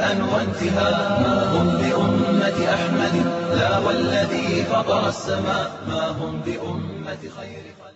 بدءا وانتهاء، ما هم بأمة أحمد لا والذي فطر السماء، ما هم بأمة خير خلق.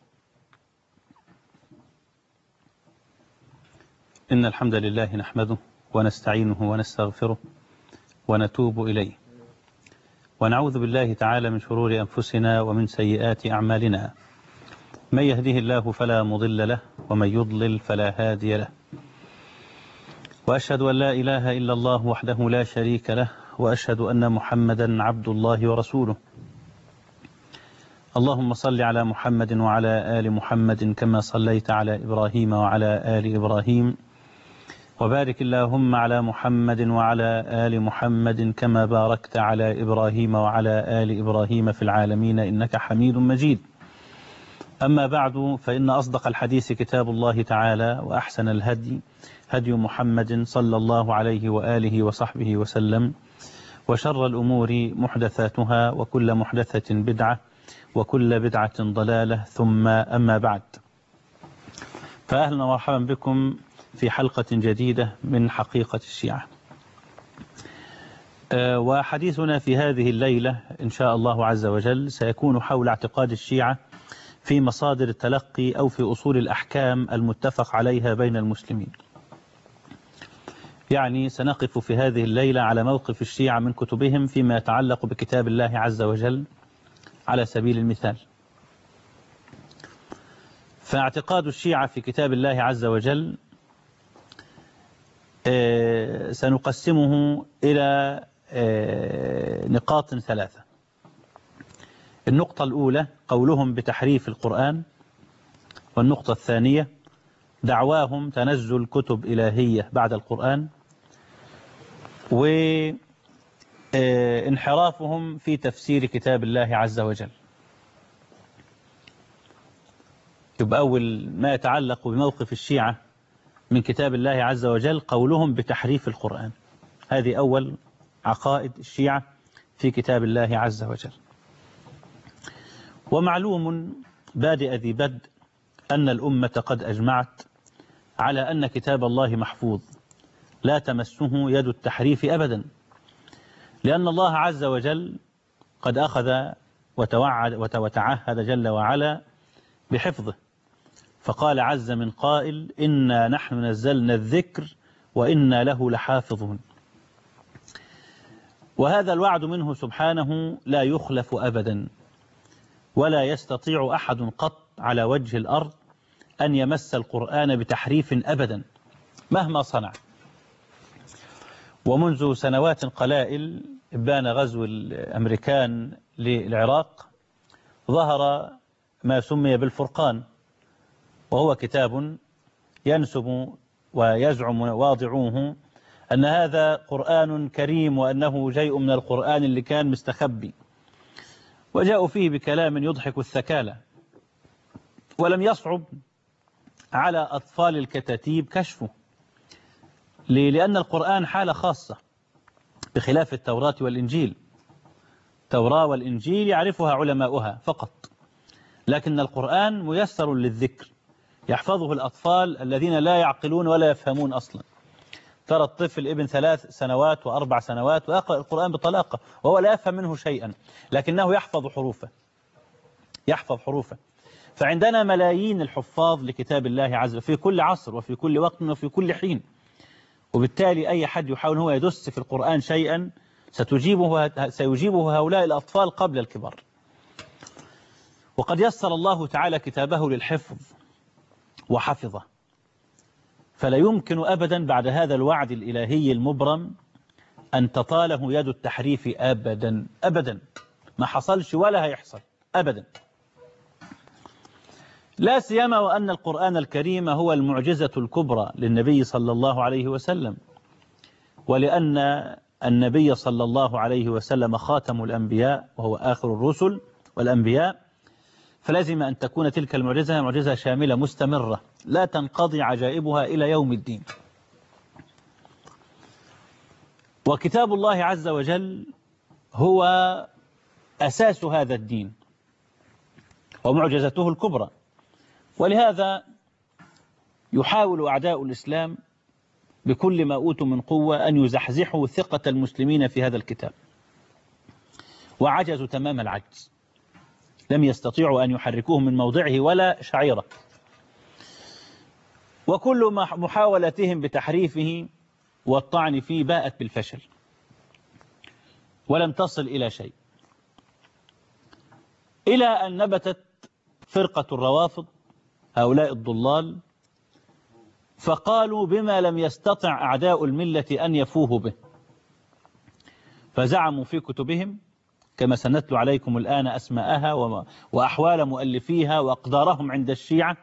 إن الحمد لله نحمده ونستعينه ونستغفره ونتوب إليه، ونعوذ بالله تعالى من شرور أنفسنا ومن سيئات أعمالنا، من يهده الله فلا مضل له ومن يضلل فلا هادي له، وأشهد أن لا إله إلا الله وحده لا شريك له، وأشهد أن محمدا عبد الله ورسوله. اللهم صل على محمد وعلى آل محمد كما صليت على إبراهيم وعلى آل إبراهيم، وبارك اللهم على محمد وعلى آل محمد كما باركت على إبراهيم وعلى آل إبراهيم في العالمين إنك حميد مجيد. أما بعد، فإن أصدق الحديث كتاب الله تعالى، وأحسن الهدي هدي محمد صلى الله عليه وآله وصحبه وسلم، وشر الأمور محدثاتها، وكل محدثة بدعة، وكل بدعة ضلالة، ثم أما بعد. فأهلا ومرحبا بكم في حلقة جديدة من حقيقة الشيعة. وحديثنا في هذه الليلة إن شاء الله عز وجل سيكون حول اعتقاد الشيعة في مصادر التلقي أو في أصول الأحكام المتفق عليها بين المسلمين. يعني سنقف في هذه الليلة على موقف الشيعة من كتبهم فيما يتعلق بكتاب الله عز وجل على سبيل المثال. فاعتقاد الشيعة في كتاب الله عز وجل سنقسمه إلى نقاط ثلاثة. النقطة الأولى قولهم بتحريف القرآن، والنقطة الثانية دعواهم تنزل كتب إلهية بعد القرآن، وانحرافهم في تفسير كتاب الله عز وجل. يبقى أول ما يتعلق بموقف الشيعة من كتاب الله عز وجل قولهم بتحريف القرآن. هذه أول عقائد الشيعة في كتاب الله عز وجل. ومعلوم بادئ ذي بدء أن الأمة قد أجمعت على أن كتاب الله محفوظ لا تمسه يد التحريف أبدا، لأن الله عز وجل قد أخذ وتعهد جل وعلا بحفظه، فقال عز من قائل إنا نحن نزلنا الذكر وإنا له لحافظون. وهذا الوعد منه سبحانه لا يخلف أبدا، ولا يستطيع أحد قط على وجه الأرض أن يمس القرآن بتحريف أبدا مهما صنع. ومنذ سنوات قلائل بان غزو الأمريكان للعراق ظهر ما سمي بالفرقان، وهو كتاب ينسب ويزعم واضعوه أن هذا قرآن كريم، وأنه جيء من القرآن اللي كان مستخبي، وجاءوا فيه بكلام يضحك الثكالى. ولم يصعب على أطفال الكتاتيب كشفه، لأن القرآن حالة خاصة بخلاف التوراة والإنجيل. التوراة والإنجيل يعرفها علماؤها فقط، لكن القرآن ميسر للذكر، يحفظه الأطفال الذين لا يعقلون ولا يفهمون أصلا. ترى الطفل ابن 3 سنوات و4 سنوات ويقرأ القرآن بطلاقة وهو لا يفهم منه شيئا، لكنه يحفظ حروفه. فعندنا ملايين الحفاظ لكتاب الله عز وجل في كل عصر وفي كل وقت وفي كل حين، وبالتالي أي حد يحاول هو يدس في القرآن شيئا سيجيبه هؤلاء الأطفال قبل الكبار. وقد يسر الله تعالى كتابه للحفظ وحفظه، فلا يمكن أبدا بعد هذا الوعد الإلهي المبرم أن تطاله يد التحريف أبدا أبدا، ما حصلش ولا هيحصل أبدا. لا سيما وأن القرآن الكريم هو المعجزة الكبرى للنبي صلى الله عليه وسلم، ولأن النبي صلى الله عليه وسلم خاتم الأنبياء وهو آخر الرسل والأنبياء، فلازم أن تكون تلك المعجزة معجزة شاملة مستمرة لا تنقضي عجائبها إلى يوم الدين. وكتاب الله عز وجل هو أساس هذا الدين ومعجزته الكبرى، ولهذا يحاول أعداء الإسلام بكل ما أوتوا من قوة أن يزحزحوا ثقة المسلمين في هذا الكتاب، وعجزوا تمام العجز، لم يستطيعوا أن يحركوه من موضعه ولا شعيرة، وكل محاولتهم بتحريفه والطعن فيه باءت بالفشل ولم تصل إلى شيء، إلى أن نبتت فرقة الروافض هؤلاء الضلال، فقالوا بما لم يستطع أعداء الملة أن يفوهوا به، فزعموا في كتبهم كما سنتلو عليكم الآن أسماءها وأحوال مؤلفيها وأقدارهم عند الشيعة،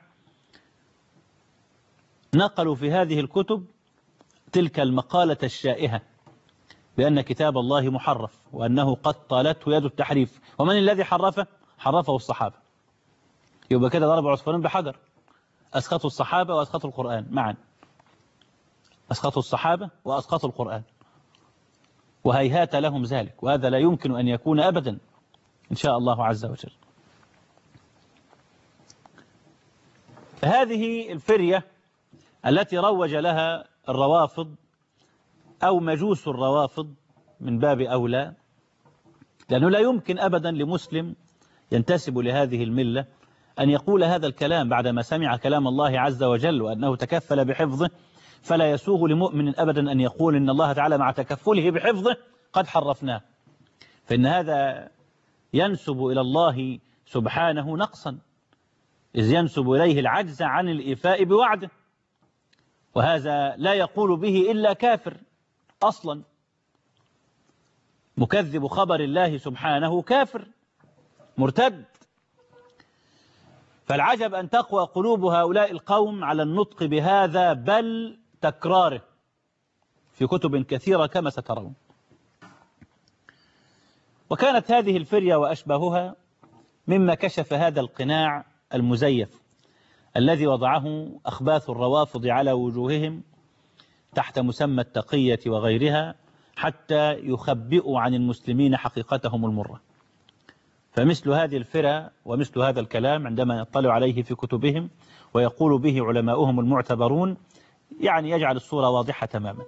نقلوا في هذه الكتب تلك المقالة الشائهة بأن كتاب الله محرف، وأنه قد طالته يد التحريف. ومن الذي حرفه؟ حرفه الصحابة. يبقى كده ضرب عصفورين بحجر، أسقطوا الصحابة وأسقطوا القرآن معا، أسقطوا الصحابة وأسقطوا القرآن، وهيهات لهم ذلك، وهذا لا يمكن أن يكون أبدا إن شاء الله عز وجل. هذه الفرية التي روج لها الروافض أو مجوس الروافض من باب أولى، لأنه لا يمكن أبدا لمسلم ينتسب لهذه الملة أن يقول هذا الكلام بعدما سمع كلام الله عز وجل وأنه تكفل بحفظه، فلا يسوغ لمؤمن أبدا أن يقول إن الله تعالى مع تكفله بحفظه قد حرفناه، فإن هذا ينسب إلى الله سبحانه نقصا، إذ ينسب إليه العجز عن الإيفاء بوعده، وهذا لا يقول به إلا كافر أصلا، مكذب خبر الله سبحانه كافر مرتد. فالعجب أن تقوى قلوب هؤلاء القوم على النطق بهذا بل تكراره في كتب كثيرة كما سترون. وكانت هذه الفرية وأشباهها مما كشف هذا القناع المزيف الذي وضعه أخباث الروافض على وجوههم تحت مسمى التقية وغيرها حتى يخبئوا عن المسلمين حقيقتهم المرة. فمثل هذه الفرى ومثل هذا الكلام عندما يطلع عليه في كتبهم ويقول به علماؤهم المعتبرون يعني يجعل الصورة واضحة تماما.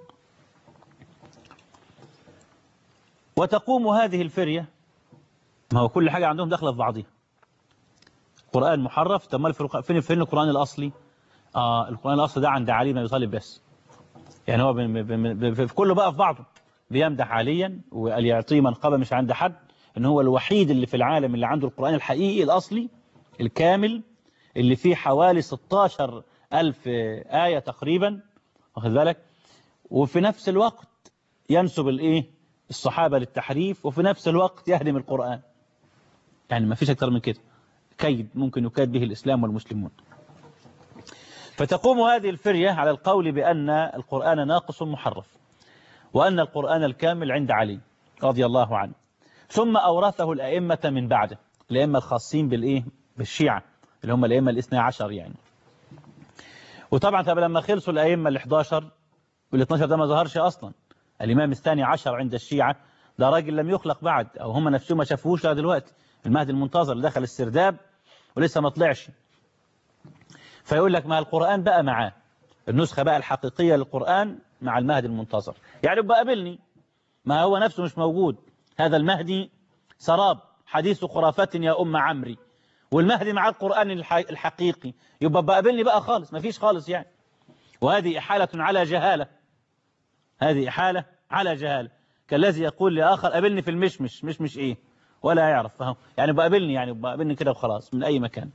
وتقوم هذه الفرية، ما هو كل حاجة عندهم داخله في بعضها، القرآن محرف، طب فين القرآن الأصلي؟ القرآن الأصلي ده عند علي بن أبي طالب بس، يعني هو في كله بقى في بعضه، بيمدح عليا وقال يعطيه منقبة مش عند حد، ان هو الوحيد اللي في العالم اللي عنده القرآن الحقيقي الأصلي الكامل اللي فيه حوالي 16,000 آية تقريبا، واخد بالك، وفي نفس الوقت ينسب الصحابة للتحريف، وفي نفس الوقت يهدم القرآن. يعني ما فيش أكثر من كده كيد ممكن يكاد به الإسلام والمسلمون. فتقوم هذه الفرية على القول بأن القرآن ناقص محرف، وأن القرآن الكامل عند علي رضي الله عنه، ثم أورثه الأئمة من بعده، الأئمة الخاصين بالشيعة اللي هم الأئمة الاثنى عشر يعني. وطبعا لما خلصوا الأئمة ال11 وال12 ده ما ظهرش أصلا، الإمام الثاني عشر عند الشيعة ده راجل لم يخلق بعد، أو هم نفسهم ما شافوهوش لغاية دلوقتي، المهدي المنتظر اللي دخل السرداب ولسه ما طلعش. فيقول لك ما القرآن بقى معاه، النسخة بقى الحقيقية للقرآن مع المهدي المنتظر، يعني بقى قابلني، ما هو نفسه مش موجود، هذا المهدي سراب حديث خرافات يا أم عمري، والمهدي مع القرآن الحقيقي، يبقى قابلني بقى خالص، ما فيش خالص يعني. وهذه إحالة على جهالة، هذه إحالة على جهالة، كالذي يقول لآخر قابلني في المشمش، مشمش إيه ولا يعرف، فهم يعني بقابلني، يعني بقابلني كده وخلاص من أي مكان.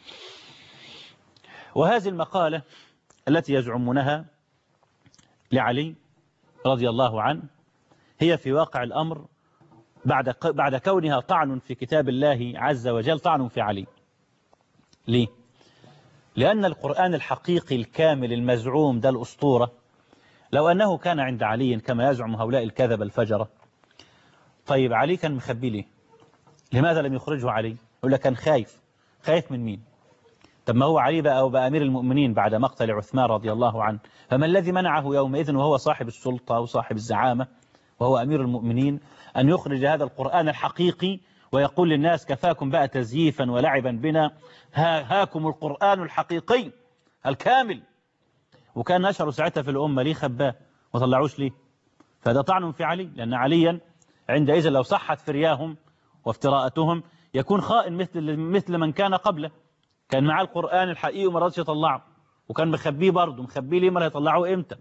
وهذه المقالة التي يزعمونها لعلي رضي الله عنه هي في واقع الأمر بعد كونها طعن في كتاب الله عز وجل طعن في علي. ليه؟ لأن القرآن الحقيقي الكامل المزعوم ده الأسطورة لو أنه كان عند علي كما يزعم هؤلاء الكذب الفجرة، طيب علي كان مخبي ليه؟ لماذا لم يخرجه علي؟ يقول لك كان خايف من مين؟ طب ما هو علي بقى أمير المؤمنين بعد مقتل عثمان رضي الله عنه، فما الذي منعه يومئذ وهو صاحب السلطة وصاحب الزعامة وهو أمير المؤمنين أن يخرج هذا القرآن الحقيقي ويقول للناس كفاكم بقى تزييفا ولعبا بنا، هاكم القرآن الحقيقي الكامل، وكان نشره ساعتها في الأمة، ليه خباه ما طلعوش ليه؟ فهذا طعن في علي، لأن عليا عندئذ لو صحت فرياهم وافتراءتهم يكون خائن مثل من كان قبله، كان معاه القرآن الحقيقي وما رضيش يطلعه، وكان مخبيه برضه، مخبيه ليه؟ ما هيطلعه امتى؟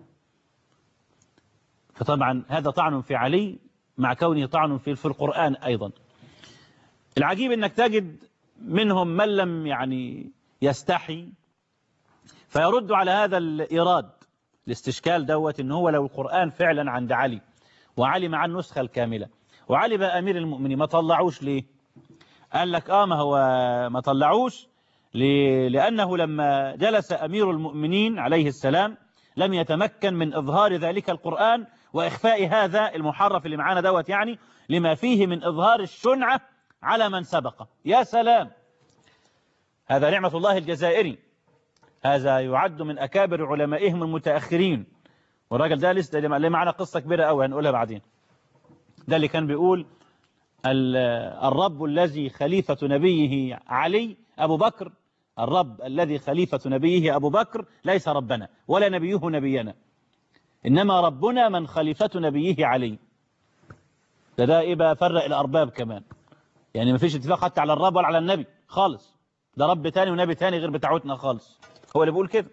فطبعا هذا طعن في علي مع كونه طعن في القرآن أيضا. العجيب أنك تجد منهم من لم يعني يستحي فيرد على هذا الإيراد الاستشكال دوت، إن هو لو القرآن فعلا عند علي وعلي مع النسخة الكاملة وعلي بقى أمير المؤمنين ما طلعوش ليه؟ قال لك ما هو ما طلعوش لأنه لما جلس أمير المؤمنين عليه السلام لم يتمكن من إظهار ذلك القرآن وإخفاء هذا المحرف اللي معانا دوت، يعني لما فيه من إظهار الشنعة على من سبق. يا سلام، هذا نعمة الله الجزائري، هذا يعد من أكابر علمائهم المتأخرين، والراجل ده لسه اللي معنا قصة كبيرة قوي هنقولها بعدين. ده اللي كان بيقول الرب الذي خليفة نبيه علي أبو بكر، الرب الذي خليفة نبيه أبو بكر ليس ربنا ولا نبيه نبينا، إنما ربنا من خليفة نبيه علي. ده إيه بقى؟ فرق الأرباب كمان، يعني ما فيش اتفاق حتى على الرب ولا على النبي خالص، ده رب تاني ونبي تاني غير بتاعتنا خالص، هو اللي بيقول كده.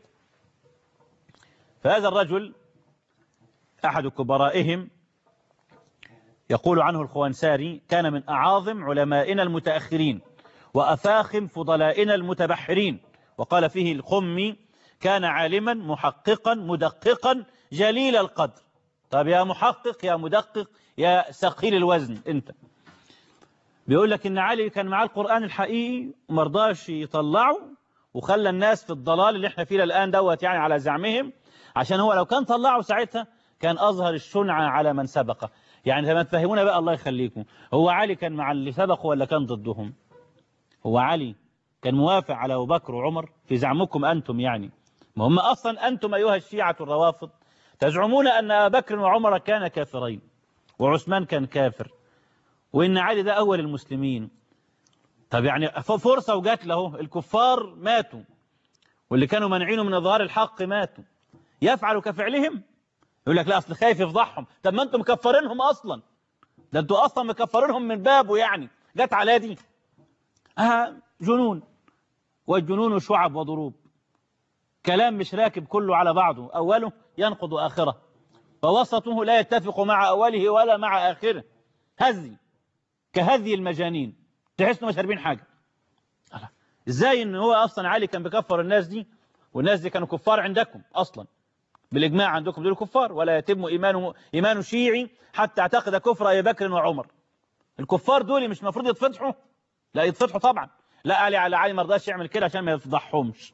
فهذا الرجل أحد كبرائهم يقول عنه الخوانساري كان من أعاظم علمائنا المتأخرين وأفاخم فضلائنا المتبحرين، وقال فيه الخمي كان عالما محققا مدققا جليل القدر. طب يا محقق يا مدقق يا ثقيل الوزن انت، بيقول لك ان علي كان معاه القرآن الحقيقي ومرضاش يطلعه وخلى الناس في الضلال اللي احنا فيه الآن دوت، يعني على زعمهم، عشان هو لو كان طلعه ساعتها كان أظهر الشنعة على من سبقه. يعني ما تفهمونا بقى الله يخليكم، هو علي كان مع اللي سبقوا ولا كان ضدهم؟ هو علي كان موافق على أبو بكر وعمر في زعمكم أنتم، يعني ما هم أصلا أنتم أيها الشيعة الروافض تزعمون أن أبا بكر وعمر كان كافرين وعثمان كان كافر وإن علي ده أول المسلمين. طب يعني فرصة وجات له، الكفار ماتوا واللي كانوا منعينه من إظهار الحق ماتوا، يفعل كفعلهم؟ يقول لك لا أصل خايف يفضحهم. طب ما أنتم مكفرينهم أصلا، ده أنتم أصلا مكفرينهم من بابه، يعني جت على دي جنون، والجنون شعب وضروب، كلام مش راكب كله على بعضه، أوله ينقض آخره فوسطه لا يتفق مع أوله ولا مع آخره، هذي كهذي المجانين تحس انهم شاربين حاجة. ازاي ان هو اصلا علي كان بيكفر الناس دي، والناس دي كانوا كفار عندكم اصلا بالاجماع، عندكم دول كفار، ولا يتم ايمان شيعي حتى اعتقد كفر ابي بكر وعمر. الكفار دول مش المفروض يتفضحوا؟ لا يتفضحوا طبعا، لا علي ما رضاش يعمل كده عشان ما يفضحهمش.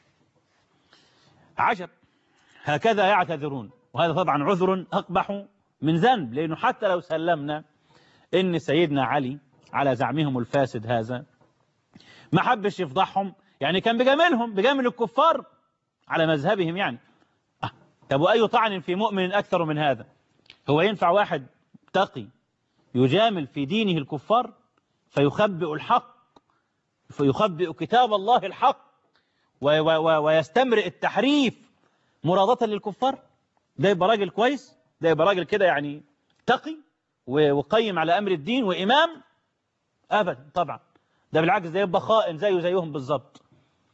عجب، هكذا يعتذرون، وهذا طبعا عذر اقبح من ذنب، لانه حتى لو سلمنا ان سيدنا علي على زعمهم الفاسد هذا ما حبش يفضحهم، يعني كان بجاملهم بجامل الكفار على مذهبهم يعني. طب وأي طعن في مؤمن أكثر من هذا؟ هو ينفع واحد تقي يجامل في دينه الكفار فيخبئ الحق، فيخبئ كتاب الله الحق ويستمرئ التحريف مرادة للكفار؟ ده يبقى راجل كويس؟ ده يبقى راجل كده يعني تقي وقيم على أمر الدين وإمام؟ أبدا طبعا، ده بالعكس ده يبقى خائن زيه زيهم بالظبط.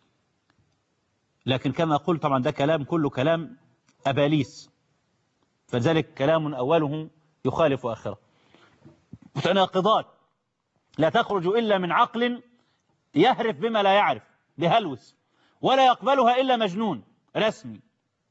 لكن كما قلت طبعا ده كلام كله كلام أباليس، فذلك كلام أوله يخالف آخره، متناقضات لا تخرج إلا من عقل يهرف بما لا يعرف بهلوس، ولا يقبلها إلا مجنون رسمي.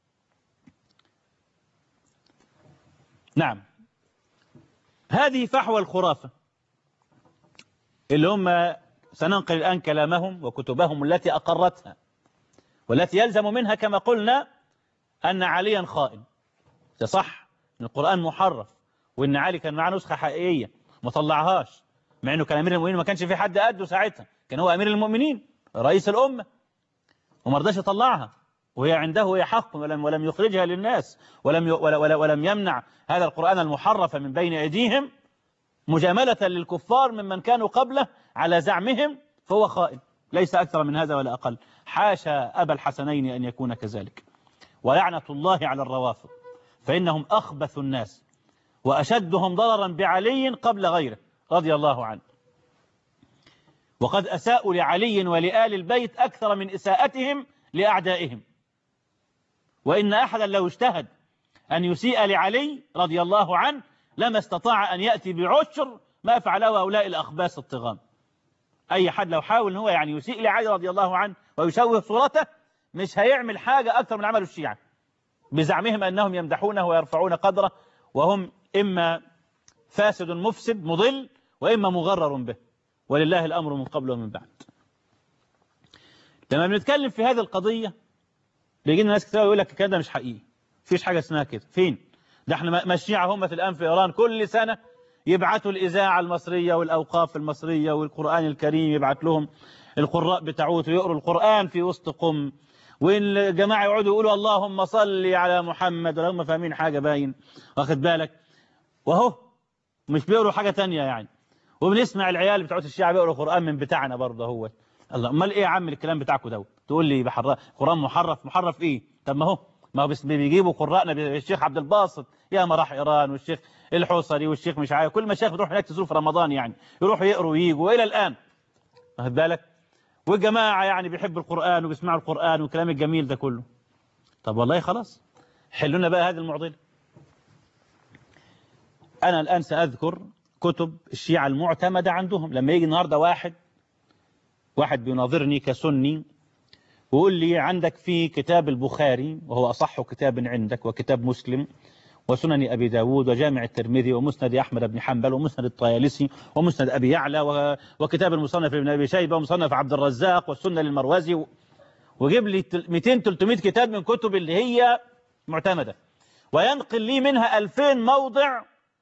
نعم، هذه فحوى الخرافة اللي هم سننقل الآن كلامهم وكتبهم التي أقرتها، والتي يلزم منها كما قلنا أن عليا خائن. ده صح أن القرآن محرف وأن علي كان معاه نسخة حقيقية ما طلعهاش، مع أنه كان أمير المؤمنين ما كانش في حد قده ساعتها، كان هو أمير المؤمنين رئيس الأمة وما رضاش يطلعها، وهي عنده هي حق ولم يخرجها للناس ولم يمنع هذا القرآن المحرف من بين أيديهم مجاملة للكفار ممن كانوا قبله على زعمهم، فهو خائن ليس أكثر من هذا ولا أقل. حاشا أبا الحسنين أن يكون كذلك. ولعنة الله على الروافض، فإنهم أخبث الناس وأشدهم ضررا بعلي قبل غيره رضي الله عنه، وقد أساءوا لعلي ولآل البيت أكثر من إساءتهم لأعدائهم، وإن أحدا لو اجتهد أن يسيء لعلي رضي الله عنه لما استطاع أن يأتي بعشر ما فعله هؤلاء الأخباث الطغام. أي حد لو حاول أن هو يعني يسيء لعلي رضي الله عنه ويشوه صورته مش هيعمل حاجة أكثر من عمل الشيعة بزعمهم أنهم يمدحونه ويرفعون قدره، وهم إما فاسد مفسد مضل وإما مغرر به، ولله الأمر من قبل ومن بعد. لما بنتكلم في هذه القضية بيجينا ناس كتير يقول لك الكلام ده مش حقيقي، مفيش حاجة اسمها كده. فين؟ ده احنا ما الشيعة هم في الآن في إيران كل سنة يبعثوا الإذاعة المصرية والأوقاف المصرية والقرآن الكريم، يبعث لهم القراء بتاعوت ويقروا القرآن في وسط قم، والجماعة يقعدوا يقولوا اللهم صل على محمد ولا هم فاهمين حاجة باين، واخد بالك؟ وهو مش بيقروا حاجة تانية يعني. وبنسمع العيال بتوع الشيعة بيقروا قرآن من بتاعنا برضه. هو الله، امال ايه يا عم الكلام بتاعكم دوت؟ تقول لي قرآن محرف ايه؟ طب ما هو بس بيجيبوا قراءنا الشيخ عبد الباسط يا ما راح ايران، والشيخ الحوصري والشيخ مش عارف، كل مشايخ بتروح هناك تزور في رمضان يعني، يروحوا يقروا وييجوا الى الان، واخد بالك؟ والجماعة يعني بيحبوا القرآن وبيسمعوا القرآن والكلام الجميل ده كله. طب والله خلاص حلوا لنا بقى هذه المعضلة. أنا الآن سأذكر كتب الشيعة المعتمدة عندهم. لما يجي النهاردة واحد بيناظرني كسني ويقول لي عندك في كتاب البخاري وهو أصح كتاب عندك، وكتاب مسلم، وسنن أبي داود، وجامع الترمذي، ومسند أحمد بن حنبل، ومسند الطيالسي، ومسند أبي يعلى، وكتاب المصنف ابن أبي شيبة، ومصنف عبد الرزاق، والسنة للمروزي، وجيب لي 200-300 كتاب من كتب اللي هي معتمدة، وينقل لي منها 2000 موضع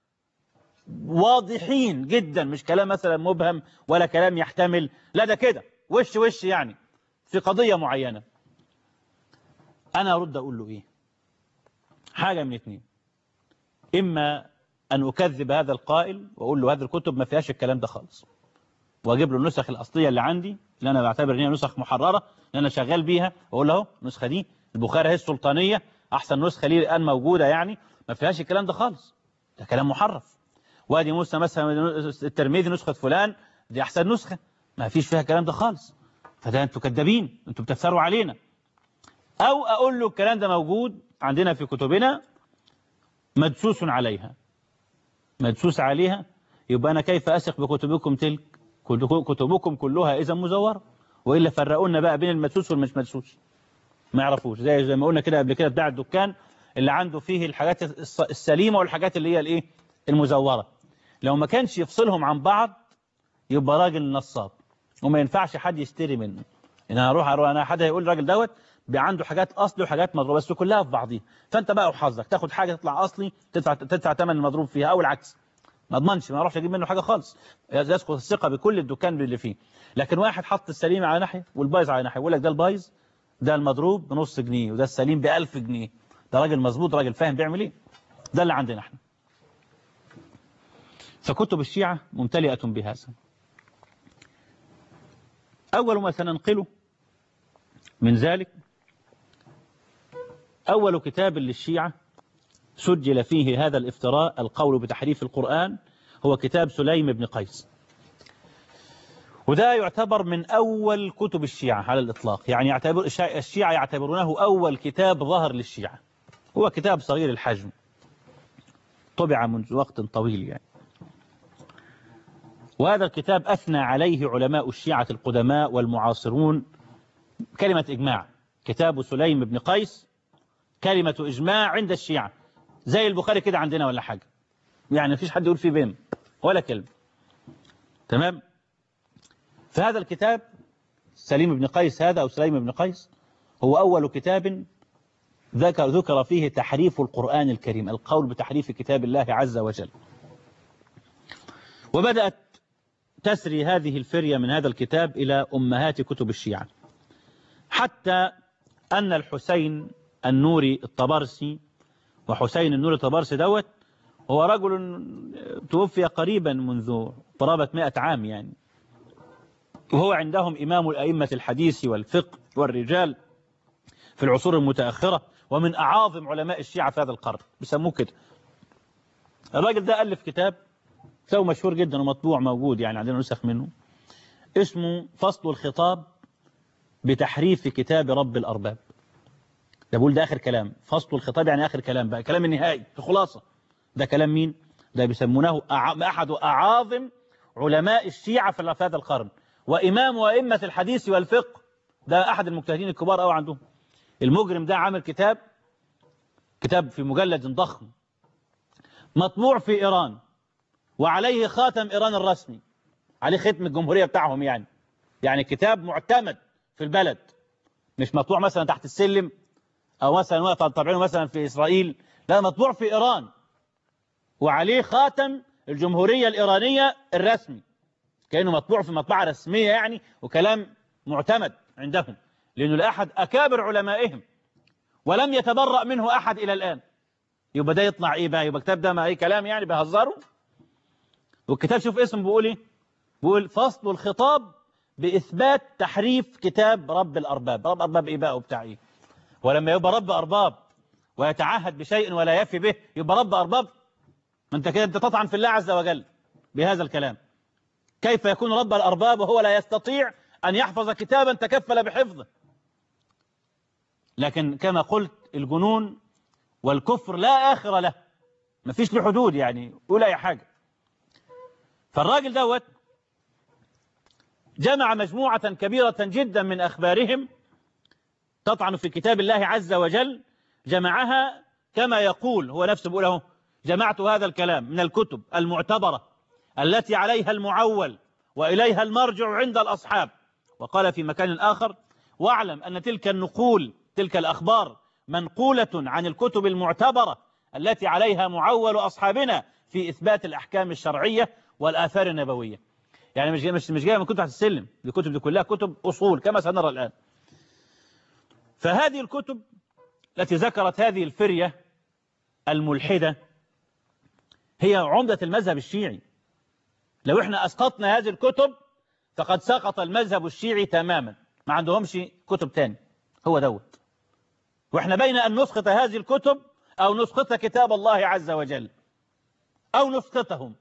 واضحين جدا، مش كلام مثلا مبهم ولا كلام يحتمل، لا ده كده وش يعني في قضية معينة. أنا أرد أقول له إيه؟ حاجة من اتنين، إما أن أكذب هذا القائل وأقول له هذه الكتب ما فيهاش الكلام ده خالص، وأجيب له النسخ الأصلية اللي عندي اللي أنا بعتبر إن هي نسخ محررة اللي أنا شغال بيها، وأقول له النسخة دي البخاري هي السلطانية أحسن نسخة لي الآن موجودة يعني، ما فيهاش الكلام ده خالص، ده كلام محرف. وادي موسى مثلا الترمذي نسخة فلان دي أحسن نسخة، ما فيش فيها الكلام ده خالص، فده أنتوا كذابين، أنتوا بتفتروا علينا. أو أقول له الكلام ده موجود عندنا في كتبنا مدسوس عليها، مدسوس عليها، يبقى أنا كيف أثق بكتبكم تلك؟ كتبكم كلها إذا مزورة، وإلا فرقونا بقى بين المدسوس والمش مدسوس، ما يعرفوش. زي ما قلنا كده قبل كده بتاع الدكان اللي عنده فيه الحاجات السليمة والحاجات اللي هي الإيه المزورة، لو ما كانش يفصلهم عن بعض يبقى راجل نصاب وما ينفعش حد يشتري منه. إن أنا أروح أنا حد هيقول الراجل دوت عنده حاجات أصلي وحاجات مضروبة بس كلها في بعضيها، فأنت بقى وحظك تاخد حاجة تطلع أصلي تدفع ثمن المضروب فيها، أو العكس ما اضمنش ما اروحش اجيب منه حاجة خالص، يسقط الثقة بكل الدكان اللي فيه. لكن واحد حط السليم على ناحية والبايظ على ناحية، يقول لك ده البايظ ده المضروب بنص جنيه وده السليم ب1000 جنيه، ده راجل مظبوط راجل فاهم بيعمل ايه. ده اللي عندنا احنا. فكتب الشيعة ممتلئة بهذا. أول ما سننقله من ذلك أول كتاب للشيعة سجل فيه هذا الافتراء القول بتحريف القرآن هو كتاب سليم بن قيس، وده يعتبر من أول كتب الشيعة على الإطلاق، يعني الشيعة يعتبرونه أول كتاب ظهر للشيعة. هو كتاب صغير الحجم طبع منذ وقت طويل يعني، وهذا الكتاب أثنى عليه علماء الشيعة القدماء والمعاصرون كلمة إجماع. كتاب سليم بن قيس كلمة إجماع عند الشيعة، زي البخاري كده عندنا ولا حاجة، يعني مفيش حد يقول فيه بهم ولا كلمة. تمام. فهذا الكتاب سليم بن قيس هذا أو سليم بن قيس هو أول كتاب ذكر فيه تحريف القرآن الكريم، القول بتحريف كتاب الله عز وجل. وبدأت تسري هذه الفرية من هذا الكتاب إلى أمهات كتب الشيعة، حتى أن الحسين النوري الطبرسي، وحسين النوري الطبرسي دوت هو رجل توفي قريبا منذ قرابة 100 عام يعني، وهو عندهم إمام الأئمة الحديث والفقه والرجال في العصور المتأخرة، ومن أعاظم علماء الشيعة في هذا القرن، بيسموه كده. الراجل ده ألف كتاب سو مشهور جدا ومطبوع موجود، يعني عندنا نسخ منه، اسمه فصل الخطاب بتحريف كتاب رب الأرباب. ده بقول ده آخر كلام، فصل الخطاب يعني آخر كلام بقى، كلام النهائي الخلاصة. ده كلام مين؟ ده بيسمونه أحد أعاظم علماء الشيعة في هذا القرن، وإمام وأئمة الحديث والفقه. ده أحد المجتهدين الكبار أوي عندهم. المجرم ده عامل كتاب في مجلد ضخم مطبوع في إيران، وعليه خاتم إيران الرسمي، عليه ختم الجمهورية بتاعهم، يعني كتاب معتمد في البلد، مش مطبوع مثلا تحت السلم أو مثلا طابعينه مثلا في إسرائيل، لا، مطبوع في إيران وعليه خاتم الجمهورية الإيرانية الرسمي، كأنه مطبوع في مطبعة رسمية يعني، وكلام معتمد عندهم، لأنه لأحد أكابر علمائهم ولم يتبرأ منه أحد إلى الآن. يبقى ده يطلع إيه بقى؟ يبقى الكتاب ده ما أي كلام يعني، بيهزروا. والكتاب شوف اسمه بيقول إيه؟ بيقول فصل الخطاب بإثبات تحريف كتاب رب الأرباب. رب أرباب إيه بقى وبتاع إيه؟ ولما يبقى رب أرباب ويتعهد بشيء ولا يفي به يبقى رب أرباب؟ ما أنت كده أنت تطعن في الله عز وجل بهذا الكلام. كيف يكون رب الأرباب وهو لا يستطيع أن يحفظ كتابا تكفل بحفظه؟ لكن كما قلت الجنون والكفر لا آخر له، ما فيش له حدود، يعني قول أي حاجة. فالراجل دوت جمع مجموعة كبيرة جدا من أخبارهم تطعن في كتاب الله عز وجل، جمعها كما يقول هو نفسه، بيقول اهو: جمعت هذا الكلام من الكتب المعتبرة التي عليها المعول وإليها المرجع عند الأصحاب. وقال في مكان آخر: واعلم أن تلك النقول، تلك الأخبار، منقولة عن الكتب المعتبرة التي عليها معول أصحابنا في إثبات الأحكام الشرعية والآثار النبوية. يعني مش جاية من كتب تحت السلم، الكتب دي كلها كتب أصول كما سنرى الآن. فهذه الكتب التي ذكرت هذه الفرية الملحدة هي عمدة المذهب الشيعي. لو احنا أسقطنا هذه الكتب فقد سقط المذهب الشيعي تماما، ما عندهمش كتب تاني، هو دوت. واحنا بين أن نسقط هذه الكتب أو نسقط كتاب الله عز وجل أو نسقطهم،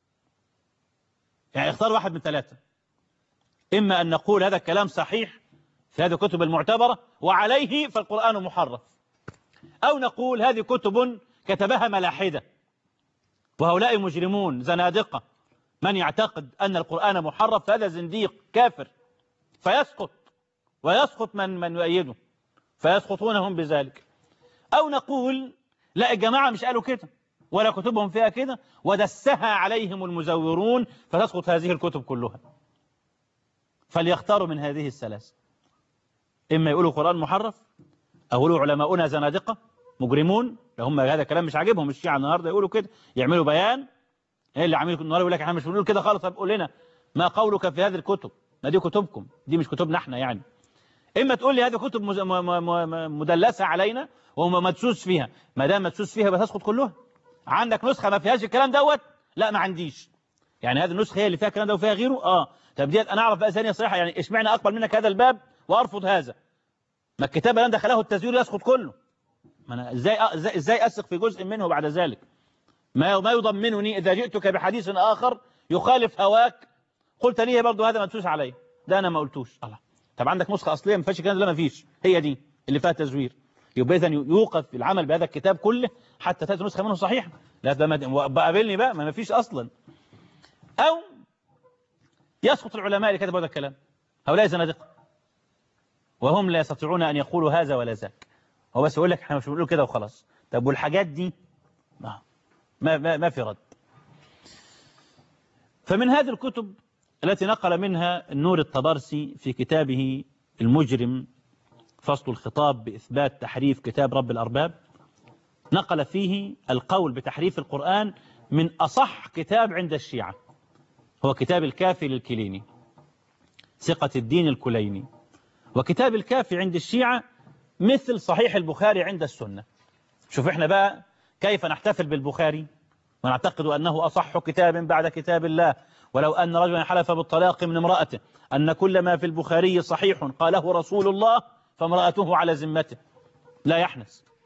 يعني اختار واحد من ثلاثة. إما أن نقول هذا الكلام صحيح في هذه الكتب المعتبرة وعليه فالقرآن محرف، أو نقول هذه كتب كتبها ملاحدة وهؤلاء مجرمون زنادقة، من يعتقد أن القرآن محرف فهذا زنديق كافر، فيسقط ويسقط من يؤيده، فيسقطونهم بذلك. أو نقول لا، الجماعة مش قالوا كده ولا كتبهم فيها كده، ودسها عليهم المزورون فتسقط هذه الكتب كلها. فليختاروا من هذه الثلاث: إما يقولوا القرآن محرف، أو يقولوا علماؤنا زنادقة مجرمون، هم هذا الكلام مش عاجبهم الشيعة النهارده يقولوا كده، يعملوا بيان ايه اللي عاملين النهارده، يقول لك احنا مش بنقول كده خالص. طب قول لنا ما قولك في هذه الكتب، ما دي كتبكم، دي مش كتبنا احنا يعني. اما تقول لي هذه كتب مدلسة علينا ومدسوس فيها، ما دام مدسوس فيها بتسقط كلها. عندك نسخة ما فيهاش الكلام دوت؟ لا ما عنديش. يعني هذه النسخة هي اللي فيها الكلام ده وفيها غيره؟ طب ديت انا اعرف بقى ثانيه صراحه، يعني اشمعنى اقبل منك هذا الباب وارفض هذا؟ ما الكتاب اللي دخله التزوير يسقط كله، ما انا ازاي اثق في جزء منه بعد ذلك؟ ما يضمنني اذا جئتك بحديث اخر يخالف هواك قلت لي برضه هذا مدسوس عليه، ده انا ما قلتوش. الله، طب عندك نسخه اصليه ما فيهاش الكلام ده؟ ما فيش، هي دي اللي فيها تزوير. يبقى اذا يوقف العمل بهذا الكتاب كله حتى تاتي نسخه منه صحيحه. لا ده بقابلني بقى، ما فيش اصلا. او يسقط العلماء اللي كتبوا هذا الكلام، هؤلاء زنادقه وهم لا يستطيعون ان يقولوا هذا ولا ذاك، هو بس يقول لك احنا مش بنقول كده وخلاص. طب والحاجات دي ما في رد. فمن هذه الكتب التي نقل منها النور الطبرسي في كتابه المجرم فصل الخطاب بإثبات تحريف كتاب رب الأرباب، نقل فيه القول بتحريف القرآن من أصح كتاب عند الشيعة، هو كتاب الكافي للكليني ثقة الدين الكليني. وكتاب الكافي عند الشيعة مثل صحيح البخاري عند السنة. شوف احنا بقى كيف نحتفل بالبخاري ونعتقد أنه أصح كتاب بعد كتاب الله. ولو أن رجلا حلف بالطلاق من امرأته أن كل ما في البخاري صحيح قاله رسول الله فامرأته على ذمته لا يحنث،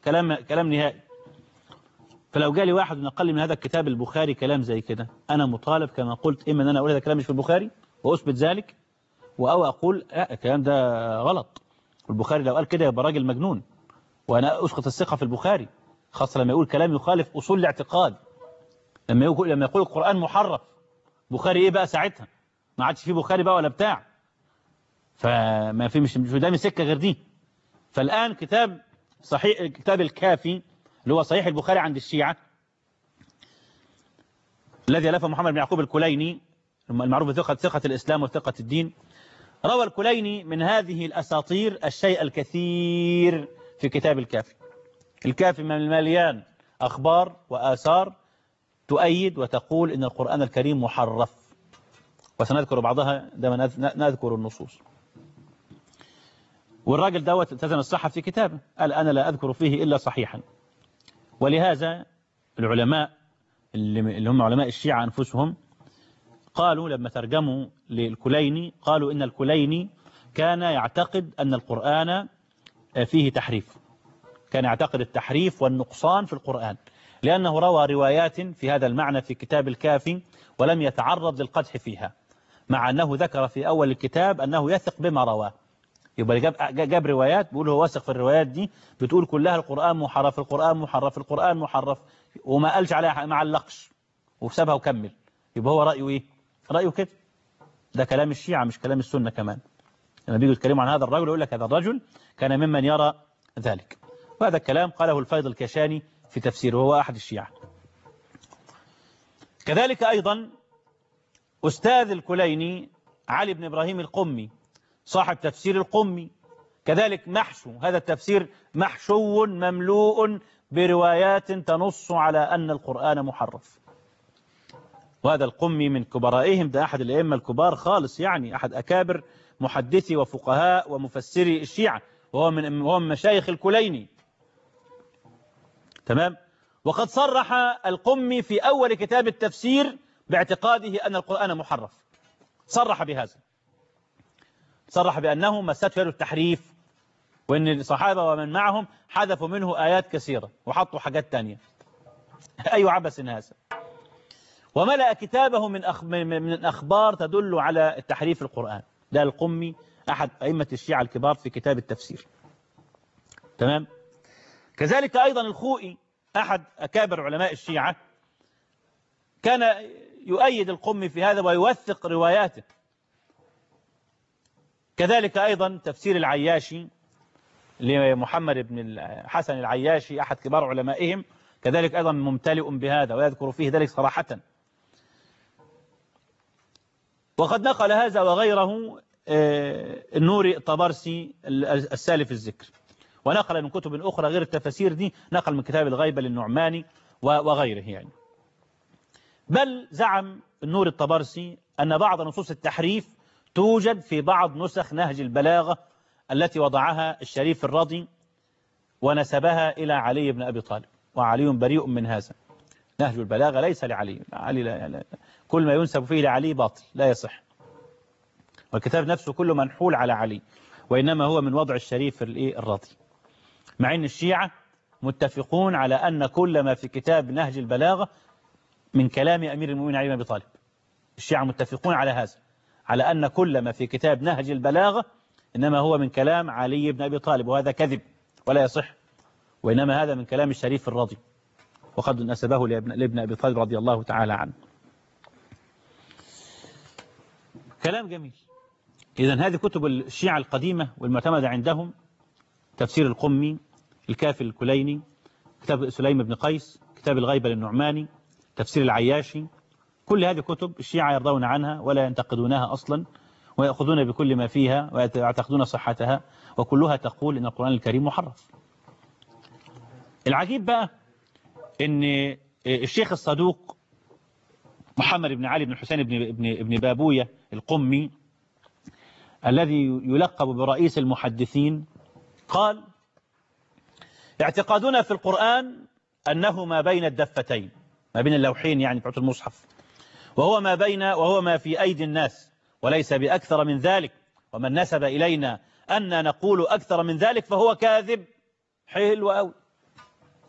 كلام نهائي. فلو جالي واحد نقل من هذا الكتاب البخاري كلام زي كده، أنا مطالب كما قلت إما أن أنا أقول هذا الكلام مش في البخاري وأثبت ذلك، أو أقول لا الكلام ده غلط، البخاري لو قال كده يبقى راجل مجنون، وأنا أسقط الثقة في البخاري، خاصة لما يقول كلام يخالف أصول الاعتقاد. لما يقول القرآن محرف، بخاري إيه بقى ساعتها؟ ما عادش فيه بخاري بقى ولا بتاع. فما في مش قدامي سكة غير دي. فالآن كتاب صحيح، كتاب الكافي اللي هو صحيح البخاري عند الشيعة الذي ألفه محمد بن يعقوب الكليني المعروف بثقة الإسلام وثقة الدين، روى الكليني من هذه الأساطير الشيء الكثير في كتاب الكافي. الكافي مليان أخبار وآثار تؤيد وتقول إن القرآن الكريم محرف، وسنذكر بعضها عندما نذكر النصوص. والراجل دوت التزم الصحة في كتابه، قال أنا لا أذكر فيه إلا صحيحا. ولهذا العلماء اللي هم علماء الشيعة أنفسهم قالوا لما ترجموا للكليني، قالوا إن الكليني كان يعتقد أن القرآن فيه تحريف، كان يعتقد التحريف والنقصان في القرآن، لأنه روى روايات في هذا المعنى في كتاب الكافي ولم يتعرض للقدح فيها، مع أنه ذكر في أول الكتاب أنه يثق بما رواه. يبقى جاب روايات بيقول هو واثق في الروايات دي، بتقول كلها القرآن محرف، القرآن محرف، القرآن محرف، وما قالش عليها، ما علقش وسابها وكمل. يبقى هو رأيه إيه؟ رأيه كده. ده كلام الشيعة مش كلام السنة كمان. لما بيجوا يتكلموا عن هذا الرجل يقول لك هذا الرجل كان ممن يرى ذلك. وهذا الكلام قاله الفيض الكشاني في تفسيره، وهو أحد الشيعة. كذلك أيضا أستاذ الكليني علي بن إبراهيم القمي صاحب تفسير القمي، كذلك محشو، هذا التفسير محشو مملوء بروايات تنص على أن القرآن محرف. وهذا القمي من كبرائهم، ده أحد الأئمة الكبار خالص، يعني أحد أكابر محدثي وفقهاء ومفسري الشيعة، وهو من مشايخ الكليني. تمام. وقد صرح القمي في أول كتاب التفسير باعتقاده أن القرآن محرف، صرح بهذا، صرح بأنه مسته يد التحريف، وأن الصحابة ومن معهم حذفوا منه آيات كثيرة وحطوا حاجات تانية. أي عبث هذا. وملأ كتابه من أخبار تدل على التحريف القرآن. ده القمي أحد أئمة الشيعة الكبار في كتاب التفسير. تمام. كذلك أيضا الخوئي أحد أكابر علماء الشيعة كان يؤيد القمي في هذا ويوثق رواياته. كذلك أيضا تفسير العياشي لمحمد بن الحسن العياشي أحد كبار علمائهم، كذلك أيضا ممتلئ بهذا ويذكر فيه ذلك صراحة. وقد نقل هذا وغيره النوري الطبرسي السالف الذكر، ونقل من كتب أخرى غير التفاسير دي، نقل من كتاب الغيبة للنعماني وغيره يعني. بل زعم النوري الطبرسي أن بعض نصوص التحريف توجد في بعض نسخ نهج البلاغة التي وضعها الشريف الرضي ونسبها إلى علي بن أبي طالب، وعلي بريء من هذا. نهج البلاغة ليس لعلي، علي لا، كل ما ينسب فيه لعلي باطل لا يصح، والكتاب نفسه كله منحول على علي، وإنما هو من وضع الشريف الرضي. مع أن الشيعة متفقون على أن كل ما في كتاب نهج البلاغة من كلام أمير المؤمنين علي بن أبي طالب. الشيعة متفقون على هذا، على أن كل ما في كتاب نهج البلاغة إنما هو من كلام علي بن أبي طالب، وهذا كذب ولا يصح، وإنما هذا من كلام الشريف الرضي، وقد نسبه لابن أبي طالب رضي الله تعالى عنه. كلام جميل. إذن هذه كتب الشيعة القديمة والمعتمدة عندهم: تفسير القمي، الكافي الكليني، كتاب سليم بن قيس، كتاب الغيبة للنعماني، تفسير العياشي. كل هذه كتب الشيعة يرضون عنها ولا ينتقدونها أصلا، ويأخذون بكل ما فيها ويعتقدون صحتها، وكلها تقول إن القرآن الكريم محرف. العجيب بقى إن الشيخ الصدوق محمد بن علي بن حسين بن بابوية القمي الذي يلقب برئيس المحدثين قال: اعتقادنا في القرآن أنه ما بين الدفتين، ما بين اللوحين يعني بتوع المصحف، وهو ما في أيدي الناس، وليس بأكثر من ذلك، ومن نسب إلينا أن نقول أكثر من ذلك فهو كاذب. حلو قوي.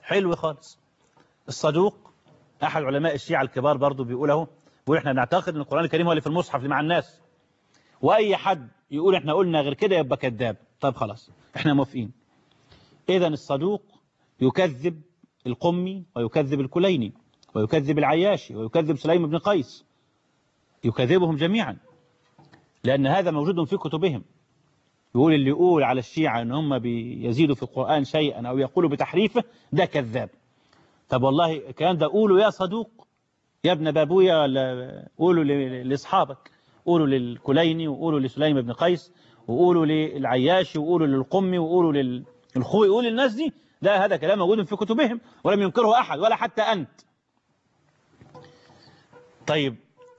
حلو خالص. الصدوق أحد علماء الشيعة الكبار برضو بيقول احنا نعتقد ان القرآن الكريم هو اللي في المصحف اللي مع الناس، وأي حد يقول احنا قلنا غير كده يبقى كذاب. طب خلاص احنا موافقين. إذا الصدوق يكذب القمي ويكذب الكليني ويكذب العياشي ويكذب سليم بن قيس، يكذبهم جميعا، لأن هذا موجود في كتبهم. يقول اللي يقول على الشيعة ان هم بيزيدوا في القرآن شيئا أو يقولوا بتحريفه ده كذاب. طب والله الكلام ده قولوا يا صدوق يا ابن بابويا، ولا قولوا لأصحابك، قولوا للكليني وقولوا لسليم بن قيس وقولوا للعياشي وقولوا للقمي وقولوا للخوي، قولوا للناس دي. لا، هذا كلام موجود في كتبهم ولم ينكره أحد ولا حتى أنت. طيب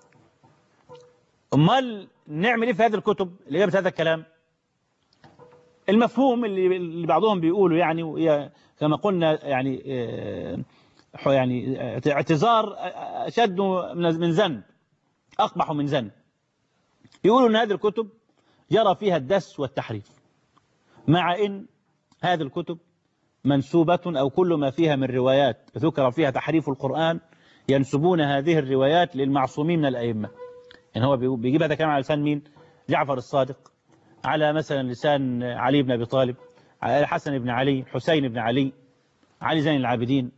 امال نعمل ايه في هذه الكتب اللي جابت هذا الكلام؟ المفهوم اللي بعضهم بيقولوا يعني كما قلنا يعني اعتذار اشد من ذنب، اقبح من ذنب. يقولوا ان هذه الكتب جرى فيها الدس والتحريف، مع ان هذه الكتب منسوبة او كل ما فيها من روايات ذكر فيها تحريف القرآن ينسبون هذه الروايات للمعصومين من الأئمة. يعني هو بيجيب هذا كلام على لسان مين؟ جعفر الصادق، على مثلا لسان علي بن أبي طالب، على حسن بن علي، حسين بن علي، علي زين العابدين،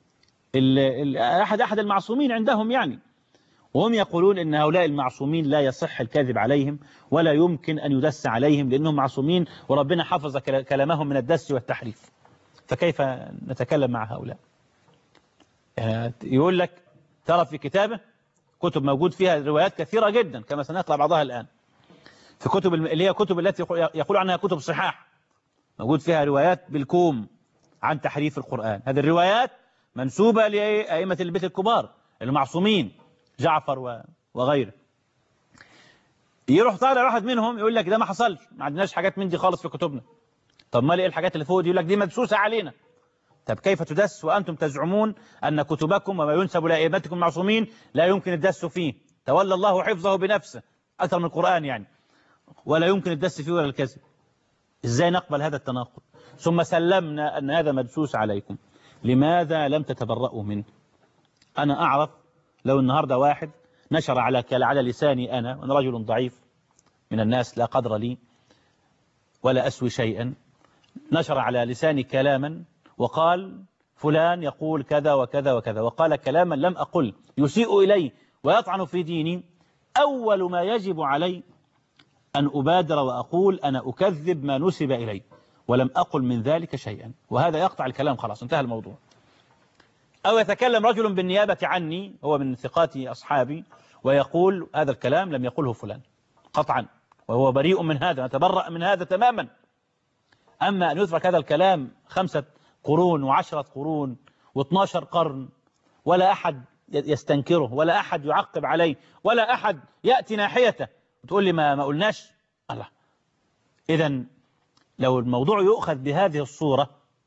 أحد المعصومين عندهم يعني. وهم يقولون إن هؤلاء المعصومين لا يصح الكذب عليهم ولا يمكن أن يدس عليهم لأنهم معصومين وربنا حفظ كلامهم من الدس والتحريف. فكيف نتكلم مع هؤلاء؟ يعني يقول لك ترى في كتابه كتب موجود فيها روايات كثيرة جدا كما سنطلع بعضها الآن، في كتب اللي هي كتب التي يقول عنها كتب صحاح، موجود فيها روايات بالكوم عن تحريف القرآن. هذه الروايات منسوبة لأئمة البيت الكبار المعصومين جعفر وغيره. يروح طالع واحد منهم يقول لك ده ما حصلش، ما عندناش حاجات من دي خالص في كتبنا. طب ما ليه الحاجات اللي فوق دي؟ يقول لك دي مدسوسة علينا. طب كيف تدس وأنتم تزعمون أن كتبكم وما ينسب لأئمتكم المعصومين لا يمكن الدس فيه؟ تولى الله حفظه بنفسه أكثر من القرآن يعني، ولا يمكن الدس فيه ولا الكذب. إزاي نقبل هذا التناقض؟ ثم سلمنا أن هذا مدسوس عليكم، لماذا لم تتبرؤوا منه؟ أنا أعرف لو النهاردة واحد نشر على لساني أنا رجل ضعيف من الناس لا قدر لي ولا أسوي شيئا، نشر على لساني كلاما وقال فلان يقول كذا وكذا وكذا، وقال كلاما لم أقل يسيء إلي ويطعن في ديني، أول ما يجب علي أن أبادر وأقول أنا أكذب ما نسب إلي ولم أقل من ذلك شيئا، وهذا يقطع الكلام، خلاص انتهى الموضوع. أو يتكلم رجل بالنيابة عني، هو من ثقات أصحابي، ويقول هذا الكلام لم يقله فلان قطعا وهو بريء من هذا، نتبرأ من هذا تماما. أما أن يترك هذا الكلام 5 قرون و10 قرون و12 قرن ولا أحد يستنكره ولا أحد يعقب عليه ولا أحد يأتي ناحيته وتقول لي ما قلناش الله. إذن لو الموضوع يؤخذ بهذه الصورة